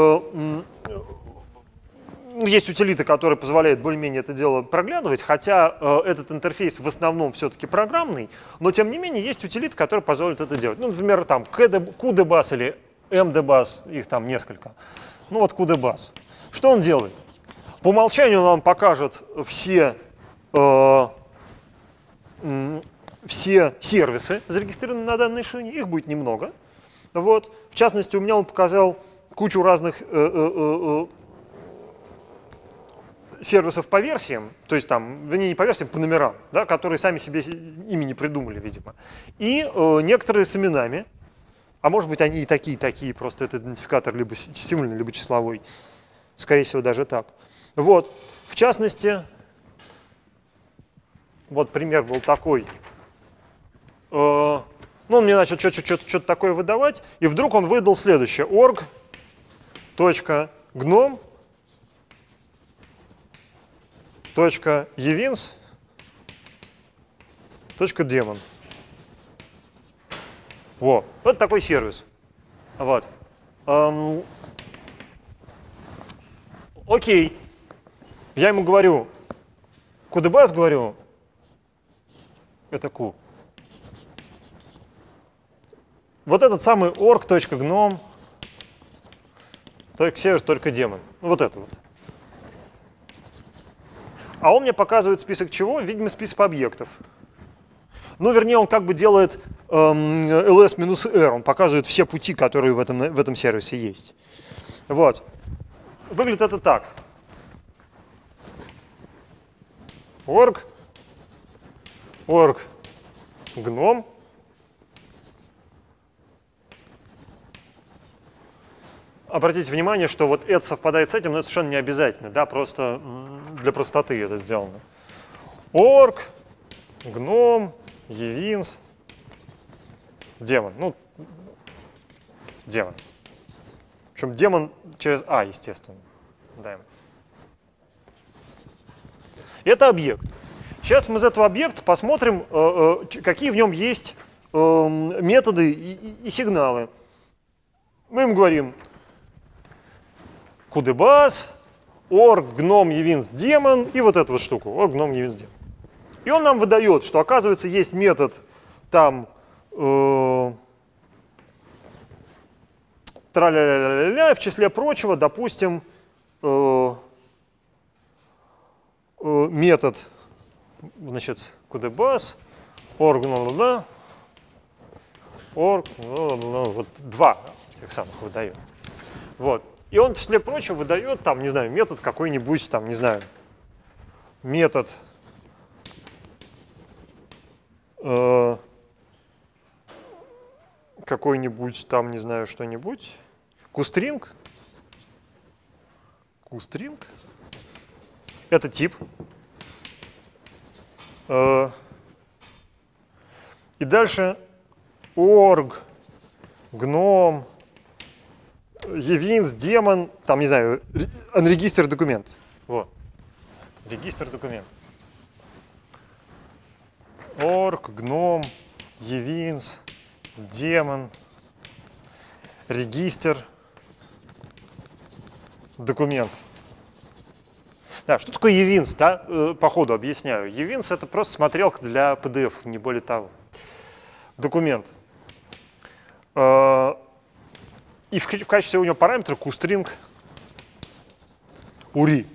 A: есть утилиты, которые позволяют более-менее это дело проглядывать, хотя этот интерфейс в основном все-таки программный, но тем не менее есть утилиты, которые позволяют это делать. Ну, например, там QDBus или MDBus, их там несколько. Ну вот QDBus. Что он делает? По умолчанию он вам покажет все сервисы, зарегистрированные на данной шине, их будет немного. Вот. В частности, у меня он показал кучу разных сервисов по версиям, то есть там, вернее, не по версиям, по номерам, да, которые сами себе имени придумали, видимо. И некоторые с именами, а может быть они и такие, просто это идентификатор либо символьный, либо числовой, скорее всего, даже так. Вот, в частности, вот пример был такой. Ну, он мне начал что-то такое выдавать, и вдруг он выдал следующее. org.gnome .evins.daemon. Вот такой сервис. Вот. Окей. Я ему говорю, QDBus говорю, это Q. Вот этот самый org.gnome .server.daemon. Вот это вот. А он мне показывает список чего? Видимо, список объектов. Ну, вернее, он как бы делает ls-r, он показывает все пути, которые в этом сервисе есть. Вот. Выглядит это так. org.gnome. Обратите внимание, что вот это совпадает с этим, но это совершенно не обязательно, да, просто для простоты это сделано. Org, Gnome, Evins, Daemon. Ну, Daemon. Причем Daemon через А, естественно. Daemon. Это объект. Сейчас мы из этого объекта посмотрим, какие в нем есть методы и сигналы. Мы им говорим QDBus, org, gnome, evins, daemon и вот эту вот штуку, org, gnome, evins, daemon. И он нам выдает, что, оказывается, есть метод там тра-ля-ля-ля-ля, в числе прочего, допустим, метод, значит, QDBus, org, вот два тех самых выдает. Вот. И он, в числе прочего, выдает, там, не знаю, метод какой-нибудь, там, не знаю, метод какой-нибудь, там, не знаю, что-нибудь, QString. QString. Это тип. И дальше org, gnome, Evins, Daemon, там, не знаю, unregister документ. Вот. Регистр документ. Org, gnome, Evins, Daemon, регистр документ. Да, что такое Evins, да? По ходу объясняю. Evins — это просто смотрелка для PDF, не более того. Документ. И в качестве у него параметра QString URI.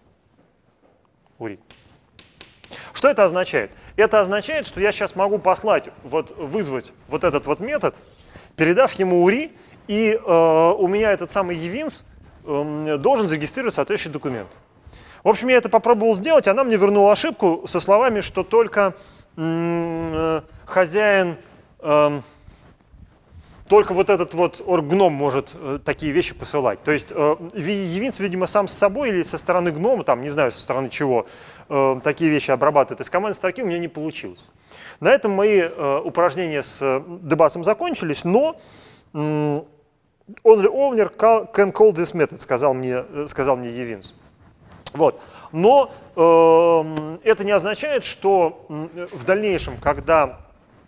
A: Что это означает? Это означает, что я сейчас могу послать, вызвать вот этот вот метод, передав ему URI, и у меня этот самый Evins должен зарегистрировать соответствующий документ. В общем, я это попробовал сделать, она мне вернула ошибку со словами, что только хозяин Только вот этот вот org-гном может такие вещи посылать. То есть Явинс, видимо, сам с собой или со стороны гнома, там, не знаю, со стороны чего, такие вещи обрабатывает. Из командной строки у меня не получилось. На этом мои упражнения с дебасом закончились, но only owner can call this method, сказал мне Явинс. Вот. Но это не означает, что в дальнейшем, когда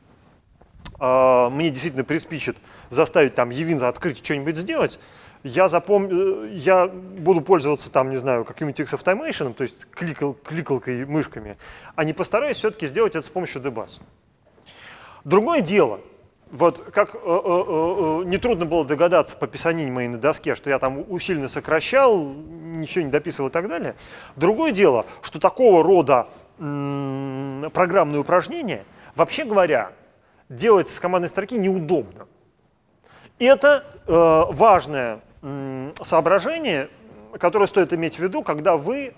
A: мне действительно приспичит заставить там Явинса открыть что-нибудь сделать, я буду пользоваться там, не знаю, каким-нибудь X-Automation, то есть кликалкой, мышками, а не постараюсь все-таки сделать это с помощью debus. Другое дело, вот как нетрудно было догадаться по писанине моей на доске, что я там усиленно сокращал, ничего не дописывал и так далее. Другое дело, что такого рода программные упражнения, вообще говоря, делать с командной строки неудобно. И это важное соображение, которое стоит иметь в виду, когда вы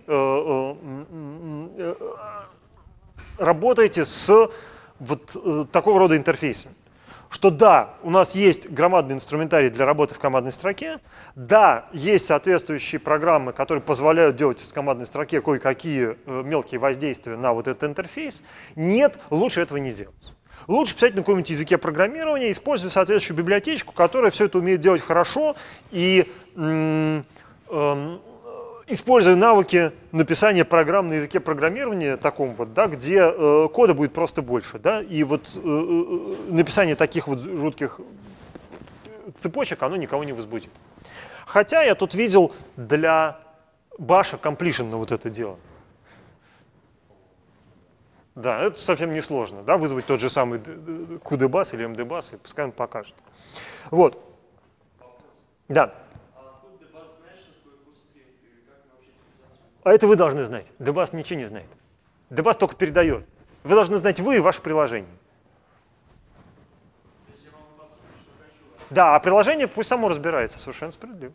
A: работаете с вот такого рода интерфейсами. Что да, у нас есть громадный инструментарий для работы в командной строке, да, есть соответствующие программы, которые позволяют делать из командной строки кое-какие мелкие воздействия на вот этот интерфейс. Нет, лучше этого не делать. Лучше писать на каком-нибудь языке программирования, используя соответствующую библиотечку, которая все это умеет делать хорошо, и используя навыки написания программ на языке программирования таком вот, да, где кода будет просто больше, да, и вот написание таких вот жутких цепочек, оно никого не возбудит. Хотя я тут видел для Bash completion на вот это дело. Да, это совсем несложно, да, вызвать тот же самый QDBus или MDBus, и пускай он покажет. Вот. Да. А это вы должны знать. Debus ничего не знает. Debus только передает. Вы должны знать вы и ваше приложение. Да, а приложение пусть само разбирается. Совершенно справедливо.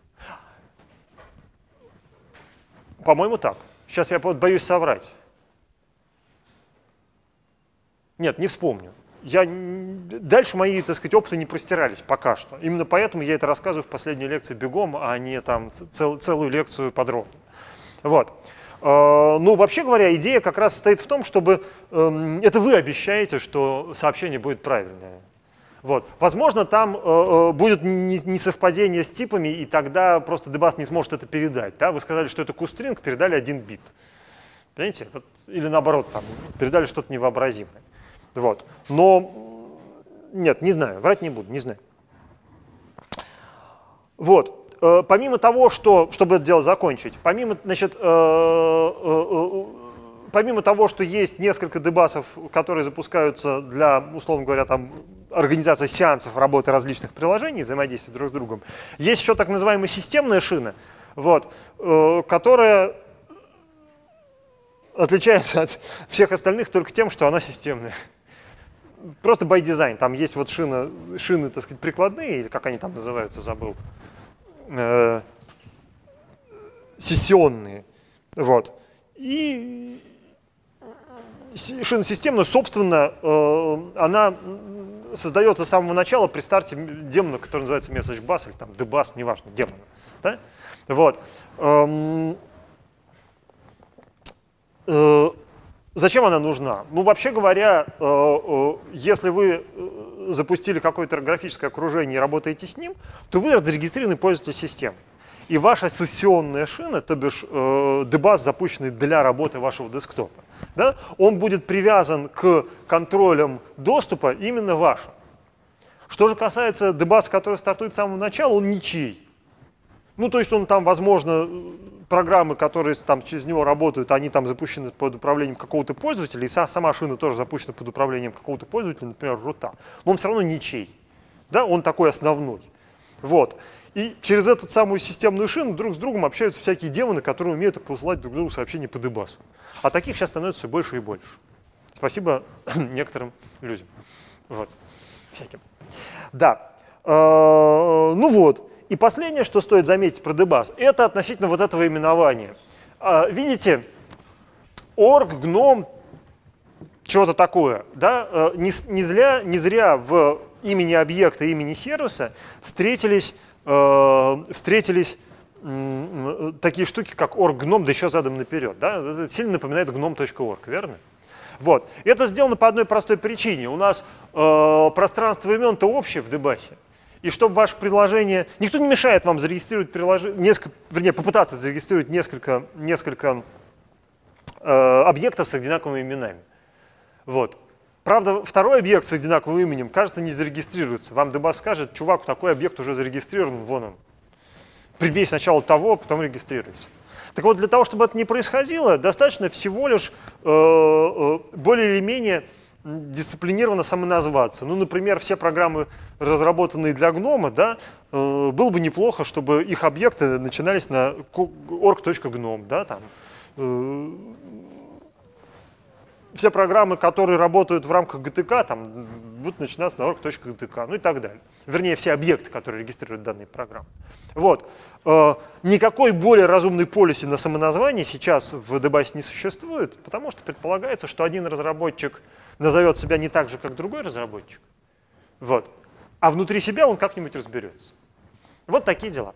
A: По-моему, так. Сейчас я боюсь соврать. Нет, не вспомню. Дальше мои, так сказать, опыты не простирались пока что. Именно поэтому я это рассказываю в последней лекции бегом, а не там целую лекцию подробно. Вот. Ну, вообще говоря, идея как раз состоит в том, чтобы это вы обещаете, что сообщение будет правильное. Вот. Возможно, там будет несовпадение с типами, и тогда просто debus не сможет это передать. Да? Вы сказали, что это QString, передали 1 бит. Понимаете? Вот. Или наоборот, там, передали что-то невообразимое. Вот. Но нет, не знаю, врать не буду, не знаю. Вот. Помимо того, чтобы это дело закончить, помимо, значит, помимо того, что есть несколько дебасов, которые запускаются для, условно говоря, там, организации сеансов работы различных приложений, взаимодействия друг с другом, есть еще так называемая системная шина, вот, которая отличается от всех остальных только тем, что она системная. Просто by design. Там есть вот шины, так сказать, прикладные, или как они там называются, забыл. Сессионные. Вот. И шина системная, собственно, она создается с самого начала при старте демона, который называется message bus, или там debus, неважно, демона. Да? Вот. Зачем она нужна? Ну, вообще говоря, если вы запустили какое-то графическое окружение и работаете с ним, то вы зарегистрированный пользователь системы. И ваша сессионная шина, то бишь debus, запущенный для работы вашего десктопа, да, он будет привязан к контролям доступа именно вашим. Что же касается debus, который стартует с самого начала, он ничей. Ну, то есть он там, возможно, программы, которые там через него работают, они там запущены под управлением какого-то пользователя, и сама шина тоже запущена под управлением какого-то пользователя, например, рута. Но он все равно ничей. Да? Он такой основной. Вот. И через эту самую системную шину друг с другом общаются всякие демоны, которые умеют посылать друг другу сообщения по дебасу. А таких сейчас становится все больше и больше. Спасибо некоторым людям. Вот. Всяким. Да. Ну вот. И последнее, что стоит заметить про debus, это относительно вот этого именования. Видите, org, гном, чего-то такое. Да? Не зря в имени объекта и имени сервиса встретились такие штуки, как org.gnome, да еще задом наперед. Да? Это сильно напоминает gnome.org, верно? Вот. Это сделано по одной простой причине. У нас пространство имен-то общее в дебасе. И чтобы ваше приложение... Никто не мешает вам зарегистрировать приложение, попытаться зарегистрировать несколько объектов с одинаковыми именами. Вот. Правда, второй объект с одинаковым именем, кажется, не зарегистрируется. Вам дебас скажет, чувак, такой объект уже зарегистрирован, вон он. Прибей сначала того, потом регистрируйся. Так вот, для того, чтобы это не происходило, достаточно всего лишь более или менее дисциплинированно самоназваться. Ну, например, все программы, разработанные для гнома, да, было бы неплохо, чтобы их объекты начинались на org.gnome. Да, там. Все программы, которые работают в рамках GTK, там, будут начинаться на org.gtk, ну и так далее. Вернее, все объекты, которые регистрируют данные программы. Вот. Никакой более разумной полиси на самоназвание сейчас в дебасе не существует, потому что предполагается, что один разработчик назовет себя не так же, как другой разработчик, вот. А внутри себя он как-нибудь разберется. Вот такие дела.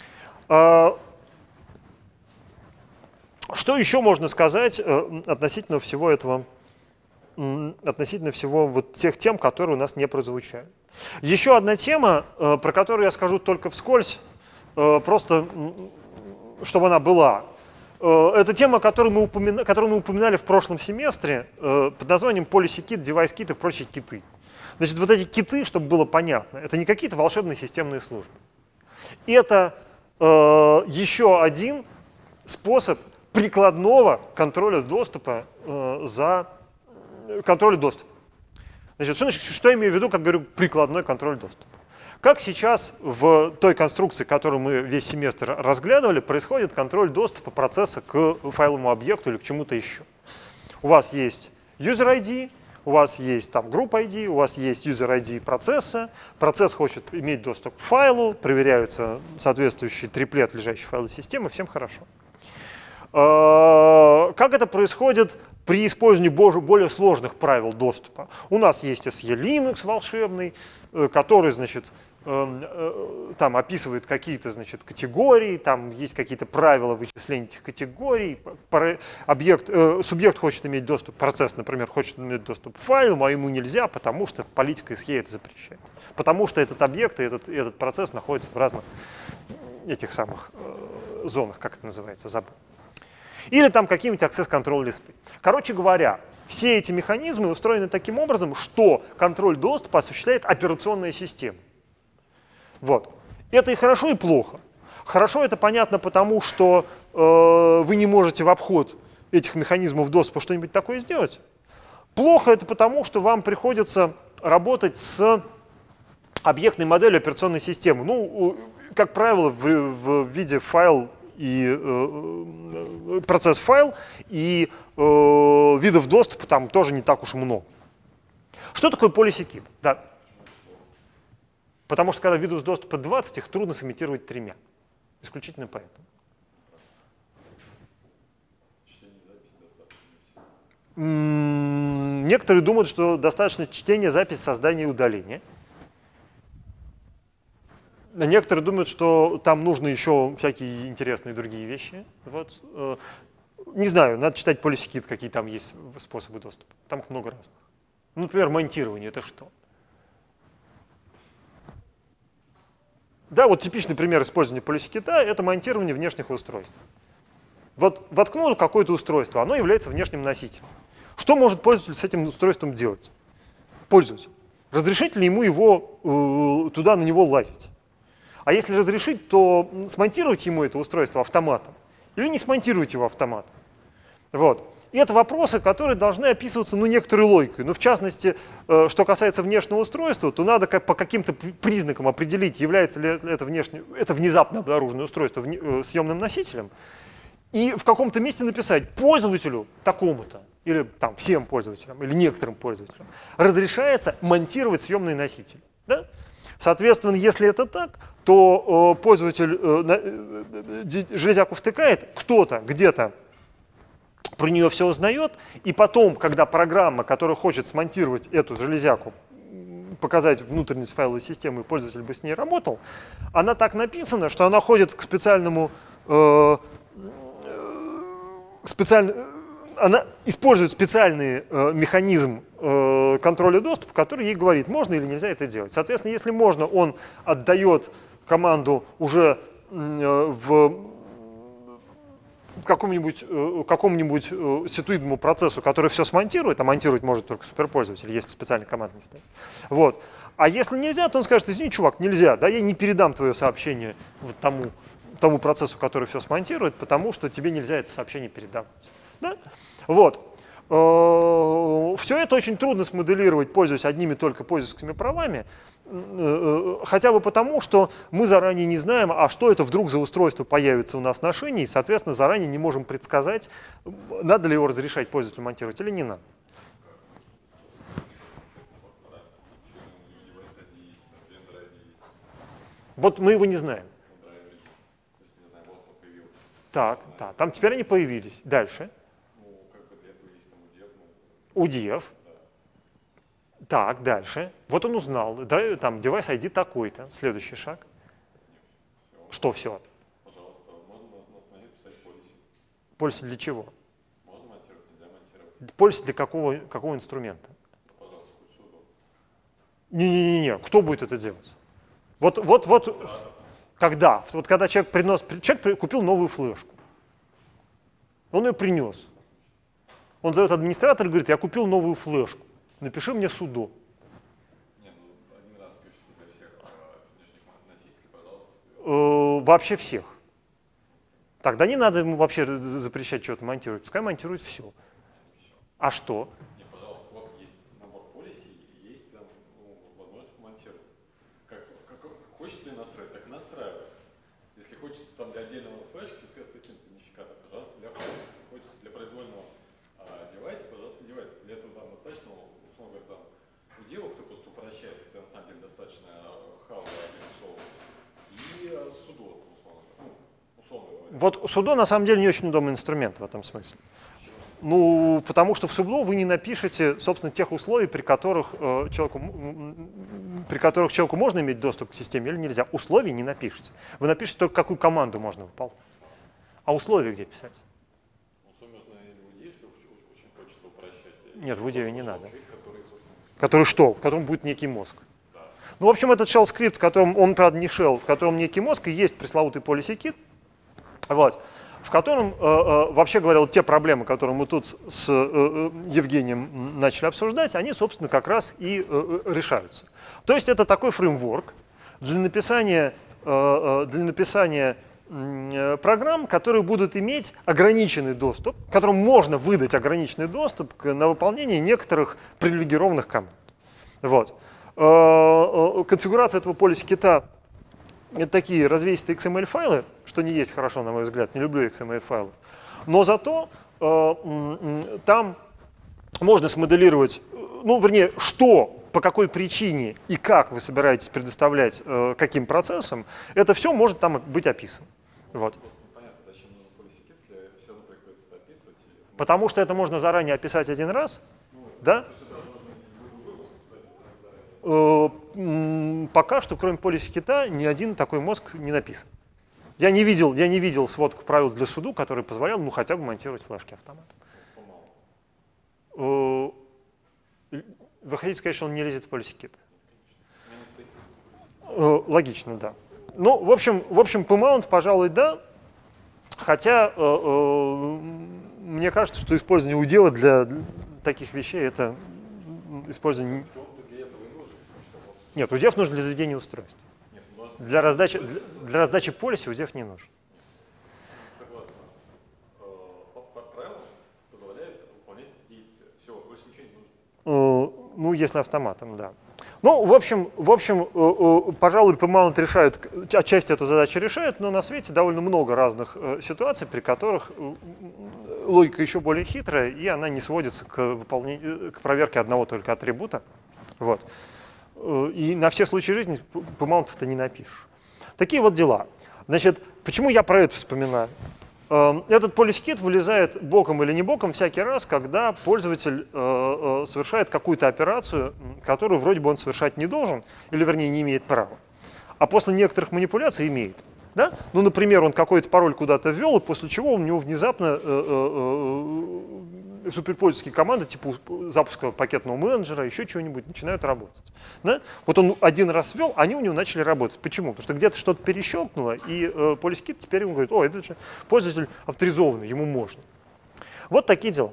A: Что еще можно сказать относительно всего этого, относительно всего вот тех тем, которые у нас не прозвучали? Еще одна тема, про которую я скажу только вскользь, просто чтобы она была. Это тема, которую мы упоминали в прошлом семестре под названием Policy Kit, Device Kit и прочие киты. Значит, вот эти киты, чтобы было понятно, это не какие-то волшебные системные службы. Это еще один способ прикладного контроля доступа контроля доступа. Значит, что я имею в виду, как говорю, прикладной контроль доступа? Как сейчас в той конструкции, которую мы весь семестр разглядывали, происходит контроль доступа процесса к файловому объекту или к чему-то еще? У вас есть user ID, у вас есть там group ID, у вас есть user ID процесса, процесс хочет иметь доступ к файлу, проверяются соответствующие триплет, лежащий в файловой системе, всем хорошо. Как это происходит при использовании более сложных правил доступа? У нас есть SE Linux волшебный, который, значит, там описывает какие-то, значит, категории, там есть какие-то правила вычисления этих категорий. Субъект хочет иметь доступ, процесс, например, хочет иметь доступ к файлу, а ему нельзя, потому что политика SE это запрещает. Потому что этот объект и этот процесс находятся в разных этих самых зонах, как это называется, забыл. Или там какие-нибудь access-control листы. Короче говоря, все эти механизмы устроены таким образом, что контроль доступа осуществляет операционная система. Вот. Это и хорошо, и плохо. Хорошо это понятно потому, что вы не можете в обход этих механизмов доступа что-нибудь такое сделать. Плохо это потому, что вам приходится работать с объектной моделью операционной системы. Ну, как правило, в виде файл и процесс файл, и видов доступа там тоже не так уж много. Что такое Policy Kit? Да. Потому что когда видов доступа 20, их трудно сымитировать 3. Исключительно поэтому. Некоторые думают, что достаточно чтения, запись, создания и удаления. Некоторые думают, что там нужно еще всякие интересные другие вещи. Вот. Не знаю, надо читать Policy Kit, какие там есть способы доступа. Там их много разных. Например, монтирование — это что? Да, вот типичный пример использования Policy Kit — это монтирование внешних устройств. Вот воткнули какое-то устройство, оно является внешним носителем. Что может пользователь с этим устройством делать? Пользователь. Разрешить ли ему туда на него лазить? А если разрешить, то смонтировать ему это устройство автоматом или не смонтировать его автоматом? Вот. И это вопросы, которые должны описываться некоторой логикой. Но в частности, что касается внешнего устройства, то надо по каким-то признакам определить, является ли это внезапно обнаруженное устройство съемным носителем, и в каком-то месте написать пользователю такому-то, или там всем пользователям, или некоторым пользователям, разрешается монтировать съемный носитель. Да? Соответственно, если это так, то пользователь железяку втыкает, кто-то где-то про нее все узнает, и потом, когда программа, которая хочет смонтировать эту железяку, показать внутренность файловой системы, и пользователь бы с ней работал, она так написана, что она ходит к специальному, она использует специальный механизм контроля доступа, который ей говорит, можно или нельзя это делать. Соответственно, если можно, он отдает команду уже в какому-нибудь ситуидному процессу, который все смонтирует, а монтировать может только суперпользователь, если специальный команд не стоит. Вот. А если нельзя, то он скажет, извини, чувак, нельзя, да, я не передам твое сообщение вот тому процессу, который все смонтирует, потому что тебе нельзя это сообщение передавать. Да? Вот. Все это очень трудно смоделировать, пользуясь одними только пользовательскими правами, хотя бы потому, что мы заранее не знаем, а что это вдруг за устройство появится у нас на шине, и, соответственно, заранее не можем предсказать, надо ли его разрешать пользователю монтировать или не надо. Вот мы его не знаем. Так, да, там теперь они появились. Дальше. UDF. Так, дальше. Вот он узнал, да, там девайс ID такой-то. Следующий шаг. Что все?
B: Пожалуйста, можно написать полиси.
A: Полиси для чего?
B: Можно монтировать, нельзя монтировать.
A: Полиси для какого инструмента?
B: Пожалуйста, хоть сюда.
A: Не-не-не, кто будет это делать? Вот, когда? Вот когда человек купил новую флешку. Он ее принес. Он зовет администратора и говорит, я купил новую флешку. Напиши мне sudo.
B: Не, ну один раз пишите для всех внешних носителей, пожалуйста.
A: Вообще всех. Тогда не надо ему вообще запрещать что-то монтировать. Пускай монтирует все. А что?
B: Не, пожалуйста, вот есть набор полиси, и есть там возможность монтировать. Как хочется ли настроить, так и настраивается. Если хочется там для отдельного флешки с таким идентификатором, пожалуйста, для флешки. Хочется для произвольного девайса, пожалуйста, девайс. Для этого там достаточно, условно говоря, там удела, кто просто упрощает, это на самом деле достаточно хава минусового. И sudo, условно говоря.
A: Вот sudo на самом деле не очень удобный инструмент в этом смысле. Ну, потому что в sudo вы не напишете, собственно, тех условий, при которых человеку можно иметь доступ к системе или нельзя. Условий не напишите. Вы напишите только, какую команду можно выполнять. А условия где писать?
B: Условия нужно и в UDE, если очень хочется упрощать.
A: Нет, в UDE не надо.
B: Который,
A: В котором будет некий мозг. Да. Ну, в общем, этот shell скрипт, в котором он, правда, не shell, в котором некий мозг, и есть пресловутый policy-kit, вот, в котором, вообще говоря, вот те проблемы, которые мы тут с Евгением начали обсуждать, они, собственно, как раз и решаются. То есть это такой фреймворк для написания программ, которые будут иметь ограниченный доступ, которым можно выдать ограниченный доступ на выполнение некоторых привилегированных команд. Вот. Конфигурация этого policy-кита — это такие развесистые XML-файлы, что не есть хорошо, на мой взгляд, не люблю XML-файлы. Но зато там можно смоделировать, ну, вернее, что, по какой причине и как вы собираетесь предоставлять каким процессам, это все может там быть описано. Вот.
B: Понятно, зачем нужен policy-kit, если все равно приходится это описывать.
A: Потому что это можно заранее описать один раз, да? Пока что, кроме policy-кита, ни один такой мозг не написан. Я не видел сводку правил для sudo, который позволял, ну, хотя бы монтировать флешки автоматом. Вы хотите сказать, что он не лезет в policy-кит? Логично, да. Ну, в общем, PMount, пожалуй, да. Хотя мне кажется, что использование удела для таких вещей — это использование... Нет, UDEF нужен для заведения устройств. Для раздачи полиси UDEF не нужен.
B: Согласно. Правилам позволяет выполнять действия. Все, больше ничего не нужно.
A: Ну, если автоматом, да. Ну, в общем, пожалуй, PMount решает, отчасти эту задачу решает, но на свете довольно много разных ситуаций, при которых логика еще более хитрая, и она не сводится к проверке одного только атрибута. Вот. И на все случаи жизни PMount-то не напишешь. Такие вот дела. Значит, почему я про это вспоминаю? Этот полискит вылезает боком или не боком всякий раз, когда пользователь совершает какую-то операцию, которую вроде бы он совершать не должен, или вернее не имеет права. А после некоторых манипуляций имеет. Да? Ну, например, он какой-то пароль куда-то ввел, и после чего у него внезапно суперпользовательские команды, типа запуска пакетного менеджера, еще чего-нибудь, начинают работать. Да? Вот он один раз ввел, они у него начали работать. Почему? Потому что где-то что-то перещелкнуло, и полискит теперь ему говорит: о, это же пользователь авторизованный, ему можно. Вот такие дела.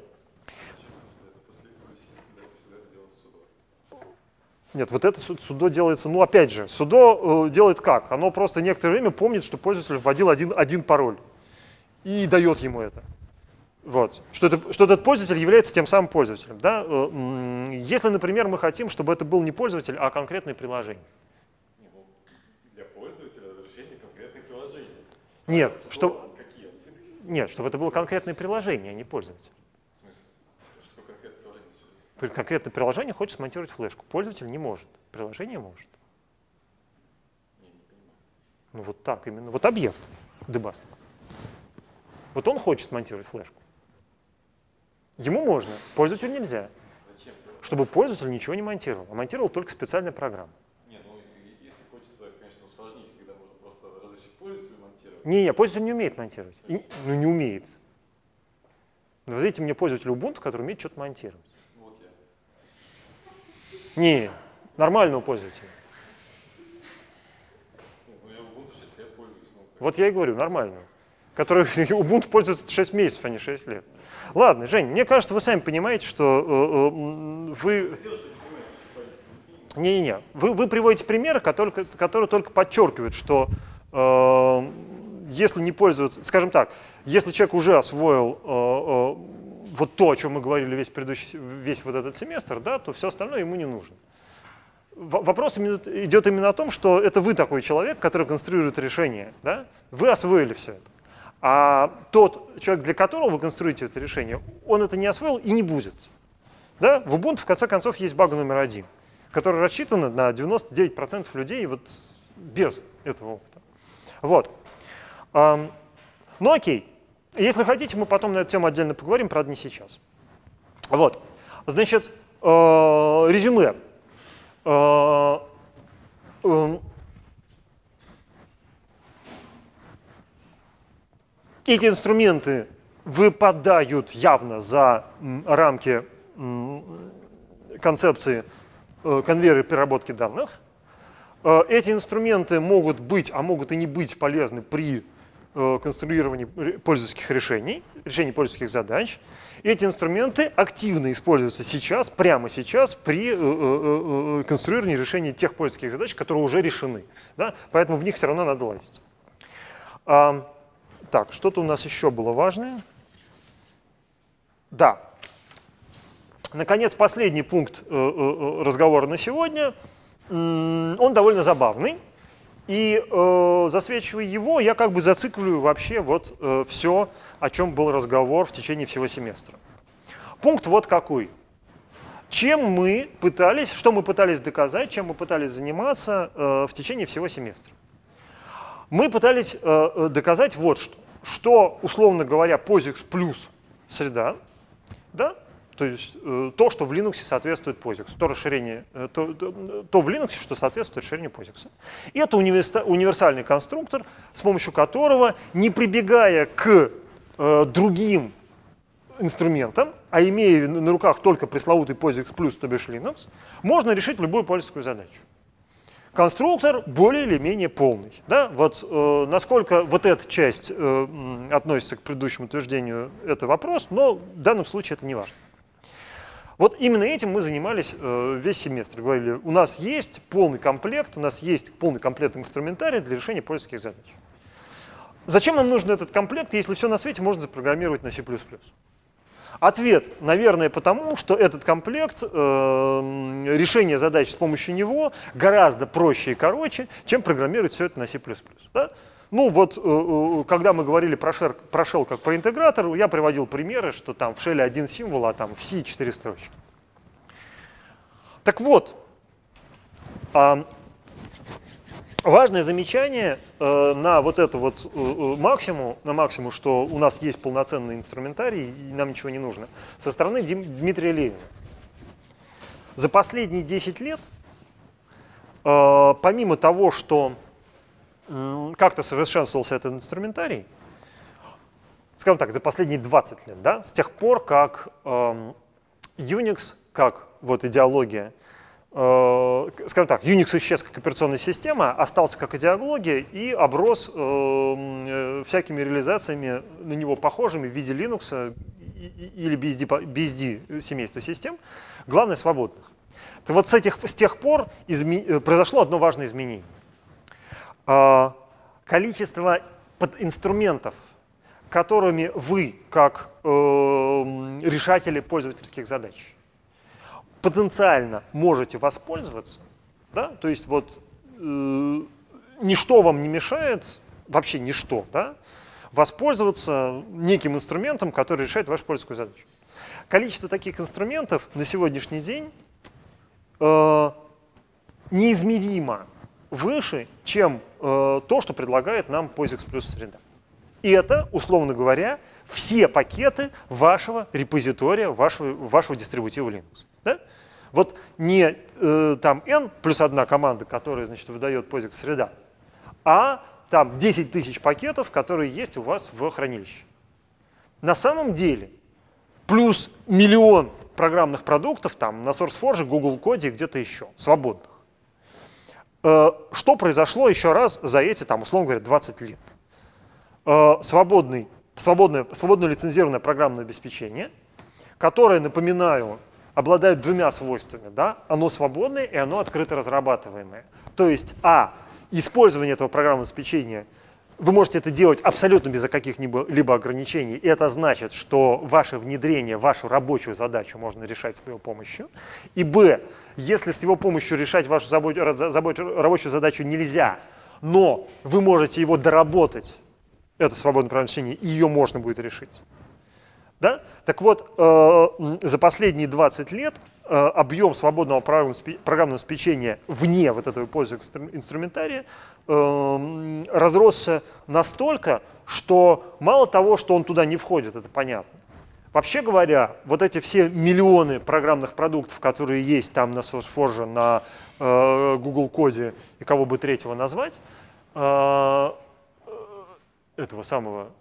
A: Нет, вот это судо делается, ну опять же, судо делает как? Оно просто некоторое время помнит, что пользователь вводил один пароль и дает ему это. Вот. Что этот пользователь является тем самым пользователем. Да? Если, например, мы хотим, чтобы это был не пользователь, а конкретное приложение.
B: Для пользователя разрешение конкретных приложений.
A: Нет,
B: Какие?
A: чтобы это было конкретное приложение, а не пользователь.
B: В смысле? Что конкретное приложение?
A: Конкретное приложение хочет смонтировать флешку. Пользователь не может. Приложение может.
B: Не понимаю.
A: Ну вот так именно. Вот объект debug. Вот он хочет смонтировать флешку. Ему можно, пользователю нельзя.
B: Зачем?
A: Чтобы пользователь ничего не монтировал, а монтировал только специальная программа.
B: Не, ну если хочется, конечно, усложнить, когда можно просто разрешить пользователю монтировать.
A: Не, пользователь не умеет монтировать. Ну не умеет. Назовите мне пользователя Ubuntu, который умеет что-то монтировать.
B: Вот я.
A: Не, нормального пользователя.
B: Ну я Ubuntu 6 лет пользуюсь.
A: Вот я и говорю, нормального. Который Ubuntu пользуется 6 месяцев, а не 6 лет. Ладно, Жень, мне кажется, вы сами понимаете, что вы... Не-не-не, вы приводите примеры, которые только подчеркивают, что если не пользоваться, скажем так, если человек уже освоил вот то, о чем мы говорили весь вот этот семестр, да, то все остальное ему не нужно. Вопрос идет именно о том, что это вы такой человек, который конструирует решение, да? Вы освоили все это. А тот человек, для которого вы конструируете это решение, он это не освоил и не будет. Да? В Ubuntu, в конце концов, есть баг номер 1, который рассчитан на 99% людей вот без этого опыта. Вот. Ну окей. Если хотите, мы потом на эту тему отдельно поговорим, правда, не сейчас. Вот. Значит, резюме. Эти инструменты выпадают явно за рамки концепции конвейера и переработки данных. Эти инструменты могут быть, а могут и не быть полезны при конструировании пользовательских решений пользовательских задач. Эти инструменты активно используются сейчас, прямо сейчас, при конструировании решения тех пользовательских задач, которые уже решены. Да? Поэтому в них все равно надо лазить. Так, что-то у нас еще было важное. Да. Наконец, последний пункт разговора на сегодня. Он довольно забавный. И засвечивая его, я как бы зацикливаю вообще вот все, о чем был разговор в течение всего семестра. Пункт вот какой. Что мы пытались доказать, чем мы пытались заниматься в течение всего семестра. Мы пытались доказать вот что, условно говоря, POSIX плюс среда, да, то есть то, что в Linux соответствует POSIX, то в Linux, что соответствует расширению POSIX. И это универсальный конструктор, с помощью которого, не прибегая к другим инструментам, а имея на руках только пресловутый POSIX плюс, то бишь Linux, можно решить любую пользовательскую задачу. Конструктор более или менее полный. Да? Вот, насколько вот эта часть относится к предыдущему утверждению, это вопрос, но в данном случае это не важно. Вот именно этим мы занимались весь семестр. Говорили, у нас есть полный комплект, у нас есть полный комплект инструментария для решения пользовательских задач. Зачем нам нужен этот комплект, если все на свете можно запрограммировать на C++? Ответ, наверное, потому, что этот комплект, решение задач с помощью него гораздо проще и короче, чем программировать все это на C++. Да? Ну вот, когда мы говорили про shell как про интегратор, я приводил примеры, что там в shell 1 символ, а там в C 4 строчки. Так вот, важное замечание на вот это вот максимум, что у нас есть полноценный инструментарий и нам ничего не нужно, со стороны Дмитрия Левина. За последние 10 лет, помимо того, что как-то совершенствовался этот инструментарий, скажем так, за последние 20 лет, да, с тех пор, как Unix, как вот идеология, скажем так, Unix исчез как операционная система, остался как идеология и оброс всякими реализациями на него похожими в виде Linux или BSD семейства систем, главное, свободных. То вот с тех пор произошло одно важное изменение. Количество инструментов, которыми вы, как решатели пользовательских задач, потенциально можете воспользоваться, да? То есть вот ничто вам не мешает, вообще ничто, да? Воспользоваться неким инструментом, который решает вашу пользовательскую задачу. Количество таких инструментов на сегодняшний день неизмеримо выше, чем то, что предлагает нам POSIX плюс среда. И это, условно говоря, все пакеты вашего репозитория, вашего дистрибутива Linux. Да? Вот не там n плюс одна команда, которая, значит, выдает POSIX среда, а там 10 тысяч пакетов, которые есть у вас в хранилище. На самом деле, плюс миллион программных продуктов там на SourceForge, Google Code и где-то еще, свободных. Что произошло еще раз за эти, там, условно говоря, 20 лет? Свободное лицензированное программное обеспечение, которое, напоминаю, обладает двумя свойствами. Да? Оно свободное и оно открыто разрабатываемое. То есть, использование этого программного обеспечения, вы можете это делать абсолютно без каких-либо ограничений, и это значит, что ваше внедрение, вашу рабочую задачу можно решать с его помощью. И б, если с его помощью решать вашу рабочую задачу нельзя, но вы можете его доработать, это свободное программное обеспечение, и ее можно будет решить. Да? Так вот, за последние 20 лет объем свободного программного обеспечения вне вот этого POSIX инструментария разросся настолько, что мало того, что он туда не входит, это понятно. Вообще говоря, вот эти все миллионы программных продуктов, которые есть там на SourceForge, на Google Code и кого бы третьего назвать, этого самого...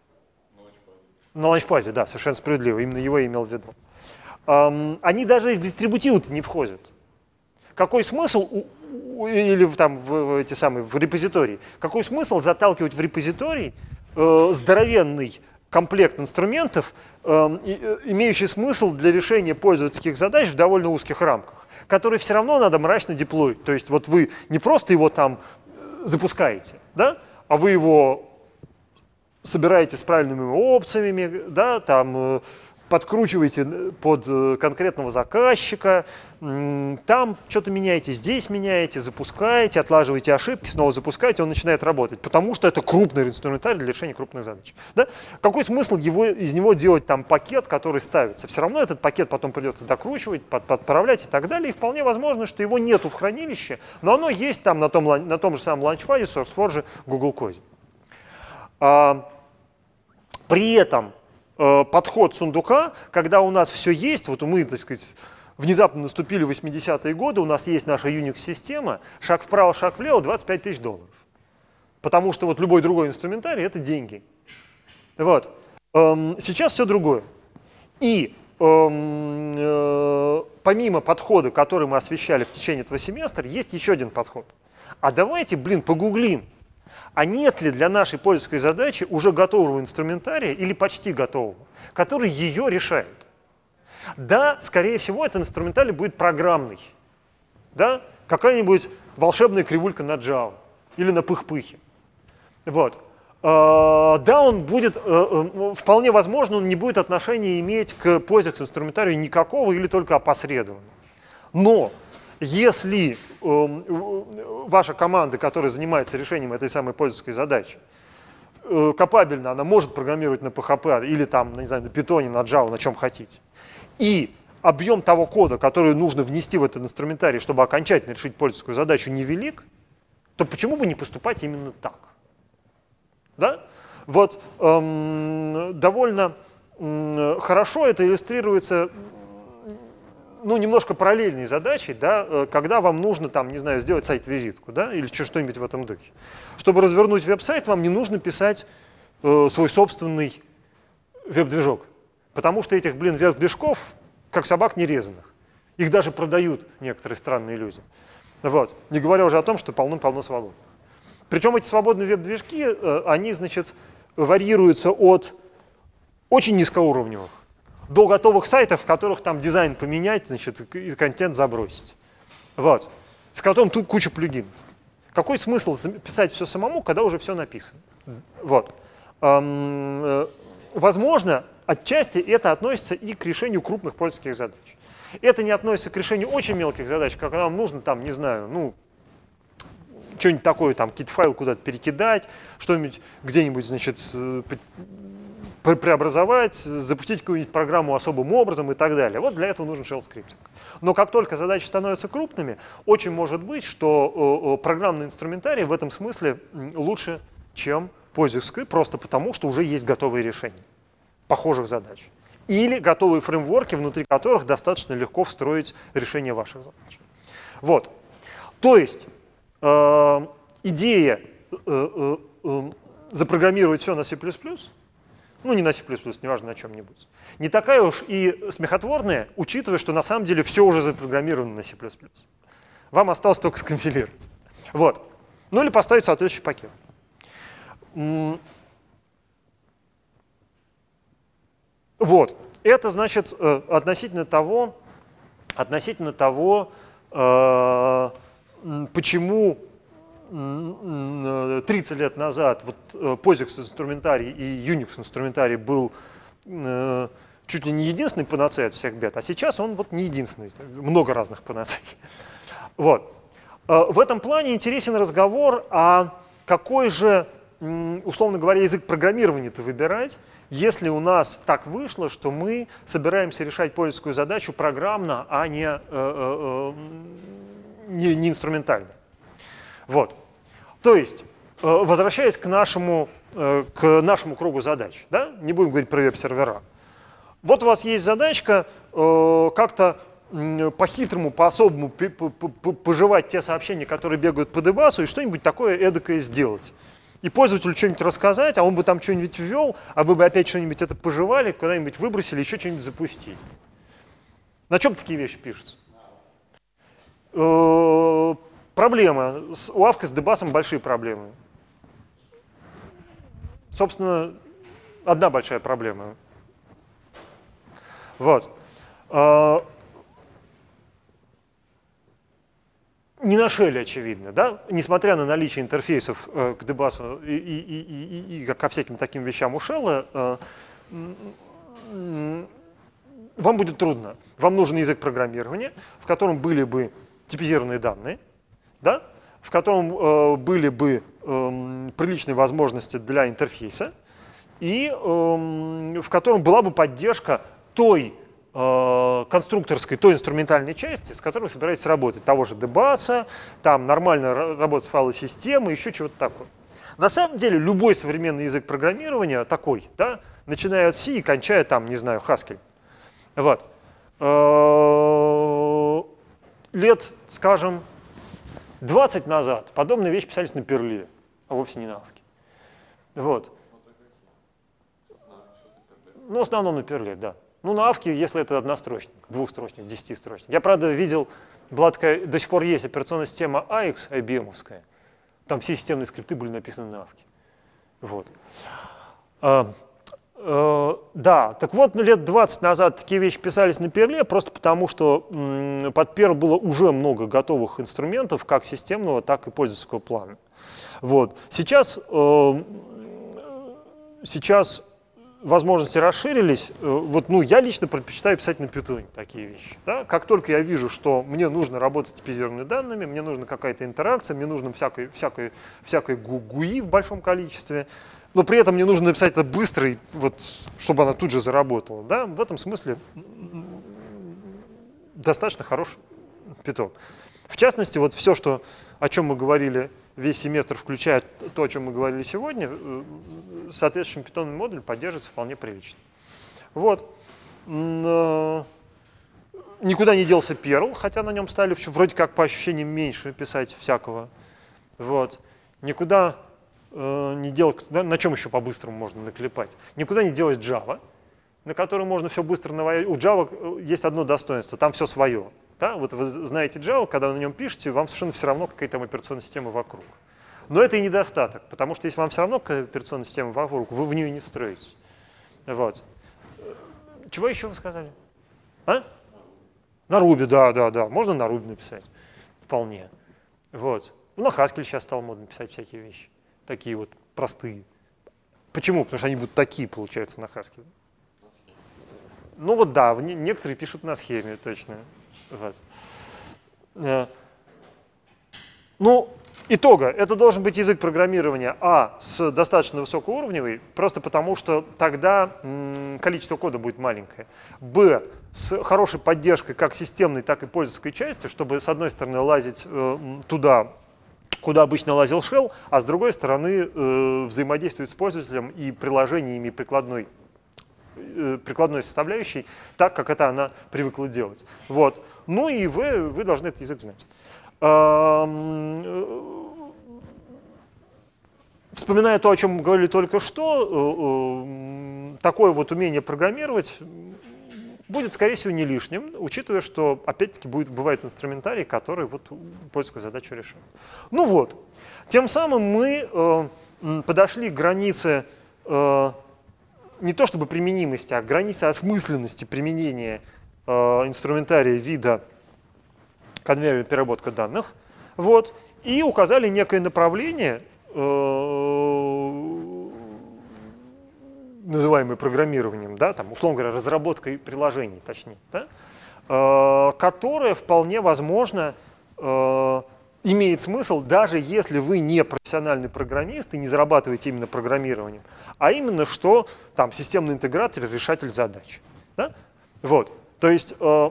A: На ланчпаде, да, совершенно справедливо, именно его я имел в виду. Они даже в дистрибутивы-то не входят. Какой смысл, или там в репозитории, какой смысл заталкивать в репозиторий здоровенный комплект инструментов, имеющий смысл для решения пользовательских задач в довольно узких рамках, которые все равно надо мрачно деплоить. То есть вот вы не просто его там запускаете, да, а вы его собираете с правильными опциями, да, там подкручиваете под конкретного заказчика, там что-то меняете, здесь меняете, запускаете, отлаживаете ошибки, снова запускаете, он начинает работать, потому что это крупный инструментарий для решения крупных задач. Да? Какой смысл из него делать там пакет, который ставится? Все равно этот пакет потом придется докручивать, подправлять и так далее, и вполне возможно, что его нету в хранилище, но оно есть там на том же самом ланчпаде, SourceForge, Google Code. При этом подход сундука, когда у нас все есть, вот мы, так сказать, внезапно наступили 80-е годы, у нас есть наша Unix-система, шаг вправо, шаг влево, $25 тысяч. Потому что вот любой другой инструментарий — это деньги. Вот. Сейчас все другое. И помимо подхода, который мы освещали в течение этого семестра, есть еще один подход. А давайте, погуглим, а нет ли для нашей пользовательской задачи уже готового инструментария или почти готового, который ее решает? Да, скорее всего, этот инструментарий будет программный. Да? Какая-нибудь волшебная кривулька на Java или на пых-пыхе. Вот. Да, он будет, вполне возможно, он не будет отношения иметь к POSIX инструментарию никакого или только опосредованно. Но если ваша команда, которая занимается решением этой самой пользовательской задачи, капабельна, она может программировать на PHP или там, не знаю, на Python, на Java, на чем хотите, и объем того кода, который нужно внести в этот инструментарий, чтобы окончательно решить пользовательскую задачу, невелик, то почему бы не поступать именно так? Да? Вот довольно хорошо это иллюстрируется немножко параллельной задачей, да, когда вам нужно, там, не знаю, сделать сайт-визитку, да, или что-нибудь в этом духе. Чтобы развернуть веб-сайт, вам не нужно писать свой собственный веб-движок, потому что этих, веб-движков, как собак нерезанных. Их даже продают некоторые странные люди. Вот. Не говоря уже о том, что полно-полно свободных. Причем эти свободные веб-движки, они, значит, варьируются от очень низкоуровневых до готовых сайтов, в которых там дизайн поменять, значит, и контент забросить. Вот. С которым тут куча плюгинов. Какой смысл писать все самому, когда уже все написано? Вот. Возможно, отчасти это относится и к решению крупных пользовательских задач. Это не относится к решению очень мелких задач, когда вам нужно, там, не знаю, что-нибудь такое, там, какие-то файлы куда-то перекидать, что-нибудь где-нибудь, значит, преобразовать, запустить какую-нибудь программу особым образом и так далее. Вот для этого нужен shell скриптинг. Но как только задачи становятся крупными, очень может быть, что программный инструментарий в этом смысле лучше, чем пользовательский, просто потому, что уже есть готовые решения похожих задач. Или готовые фреймворки, внутри которых достаточно легко встроить решение ваших задач. Вот. То есть идея запрограммировать все на C++, не на C++, неважно на чем-нибудь, не такая уж и смехотворная, учитывая, что на самом деле все уже запрограммировано на C++. Вам осталось только скомпилировать. Вот. Или поставить соответствующий пакет. Вот. Это значит относительно того, почему 30 лет назад POSIX-инструментарий и Unix-инструментарий был чуть ли не единственный панацея от всех бед, а сейчас он не единственный, много разных панацей. Вот. В этом плане интересен разговор, а какой же, условно говоря, язык программирования-то выбирать, если у нас так вышло, что мы собираемся решать пользовательскую задачу программно, а не инструментально. Вот. То есть, возвращаясь к нашему кругу задач, да? Не будем говорить про веб-сервера. Вот у вас есть задачка как-то по-хитрому, по-особому пожевать те сообщения, которые бегают по дебасу, и что-нибудь такое эдакое сделать. И пользователю что-нибудь рассказать, а он бы там что-нибудь ввел, а вы бы опять что-нибудь это пожевали, куда-нибудь выбросили, еще что-нибудь запустили. На чем такие вещи пишутся? Проблема. У Авка с дебасом большие проблемы. Собственно, одна большая проблема. Вот. Не на шеле, очевидно, да? Несмотря на наличие интерфейсов к дебасу и ко всяким таким вещам у шелла, вам будет трудно. Вам нужен язык программирования, в котором были бы типизированные данные, да? В котором были бы приличные возможности для интерфейса, и в котором была бы поддержка той конструкторской, той инструментальной части, с которой вы собираетесь работать, того же дебаса, там нормально работать с файловой системой, еще чего-то такого. На самом деле любой современный язык программирования такой, да, начиная от C и кончая там, не знаю, Haskell. Вот. Лет, скажем, 20 назад подобные вещи писались на Перле, а вовсе не на Авке. Вот. В основном на Перле, да. На Авке, если это однострочник, двухстрочник, 10-строчник. Я, правда, видел, была такая, до сих пор есть операционная система AIX, IBM-овская. Там все системные скрипты были написаны на Авке. Вот. Да, так вот, лет 20 назад такие вещи писались на Перле, просто потому что под Perl было уже много готовых инструментов, как системного, так и пользовательского плана. Вот. Сейчас возможности расширились. Я лично предпочитаю писать на Python такие вещи. Да? Как только я вижу, что мне нужно работать с типизированными данными, мне нужна какая-то интеракция, мне нужно всякой GUI в большом количестве, но при этом мне нужно написать это быстро, чтобы она тут же заработала. Да? В этом смысле достаточно хороший Python. В частности, все, о чем мы говорили весь семестр, включая то, о чем мы говорили сегодня, соответствующий питонный модуль поддерживается вполне прилично. Вот. Никуда не делся Perl, хотя на нем стали вроде как по ощущениям меньше писать всякого. Вот. Никуда не делать, на чем еще по-быстрому можно наклепать? Никуда не делать Java, на которой можно все быстро наводить. У Java есть одно достоинство, там все свое. Да? Вот вы знаете Java, когда вы на нем пишете, вам совершенно все равно, какая там операционная система вокруг. Но это и недостаток, потому что если вам все равно какая операционная система вокруг, вы в нее не встроитесь. Вот. Чего еще вы сказали? А? На Ruby, да. Можно на Ruby написать. Вполне. Вот. Ну, на Haskell сейчас стало модно писать всякие вещи. Такие вот простые. Почему? Потому что они будут такие, получаются, на Haskell. Ну вот да, некоторые пишут на схеме, точно. Вот. Ну, итога. Это должен быть язык программирования, с достаточно высокоуровневый, просто потому что тогда количество кода будет маленькое. С хорошей поддержкой как системной, так и пользовательской части, чтобы, с одной стороны, лазить туда, куда обычно лазил shell, а с другой стороны, взаимодействовать с пользователем и приложениями прикладной составляющей, так, как это она привыкла делать. Вот. Ну и вы должны этот язык знать. Вспоминая то, о чем мы говорили только что, такое вот умение программировать будет, скорее всего, не лишним, учитывая, что, опять-таки, бывает инструментарий, который вот польскую задачу решает. Ну вот, тем самым мы подошли к границе не то чтобы применимости, а к границе осмысленности применения инструментария вида конвейерная переработка данных, вот, и указали некое направление, называемое программированием, да, там, условно говоря, разработкой приложений, точнее, да, которое вполне возможно имеет смысл, даже если вы не профессиональный программист и не зарабатываете именно программированием, а именно что там системный интегратор, решатель задач. Да? Вот. То есть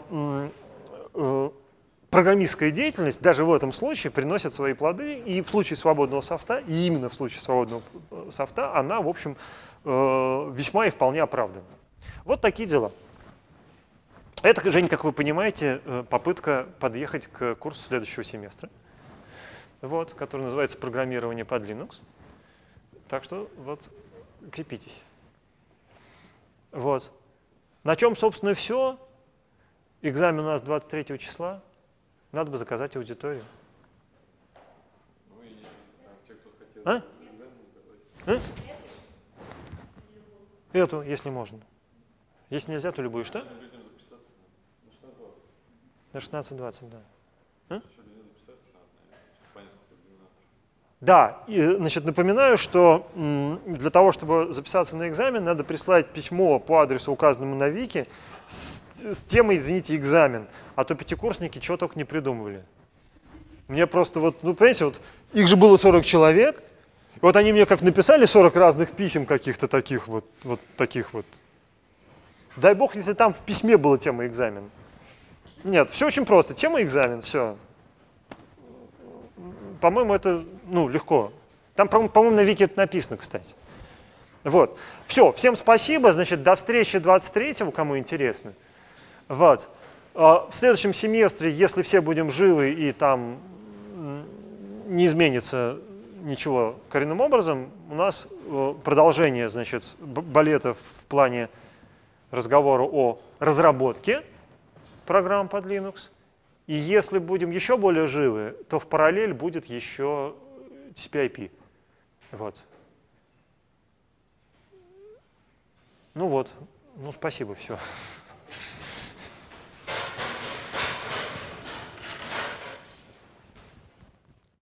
A: программистская деятельность даже в этом случае приносит свои плоды, и в случае свободного софта, и именно в случае свободного софта, она, в общем, весьма и вполне оправдана. Вот такие дела. Это, Жень, как вы понимаете, попытка подъехать к курсу следующего семестра, вот, который называется «Программирование под Linux». Так что вот, крепитесь. Вот. На чем, собственно, и все. Экзамен у нас 23 числа. Надо бы заказать аудиторию.
B: Ну и те, кто хотел
A: А?
B: экзамен сдавать.
A: Эту, если можно. Если нельзя, то любую. Что?
B: Людям записаться
A: На 16:20, да.
B: Еще людям записаться надо, наверное, понятно, сколько экзаменаторов.
A: Да, и, значит, напоминаю, что для того, чтобы записаться на экзамен, надо прислать письмо по адресу, указанному на Вики, с темой, извините, экзамен. А то пятикурсники чего только не придумывали. Мне просто вот, ну, понимаете, вот их же было 40 человек, и вот они мне как написали 40 разных писем каких-то таких вот таких вот. Дай бог, если там в письме была тема экзамен. Нет, все очень просто. Тема экзамен, все. По-моему, это, ну, легко. Там, по-моему, на Вики это написано, кстати. Вот. Все, всем спасибо. Значит, до встречи 23-го, кому интересно. Вот. В следующем семестре, если все будем живы и там не изменится ничего коренным образом, у нас продолжение, значит, балета в плане разговора о разработке программ под Linux. И если будем еще более живы, то в параллель будет еще TCP/IP. Вот. Ну вот, ну спасибо, все.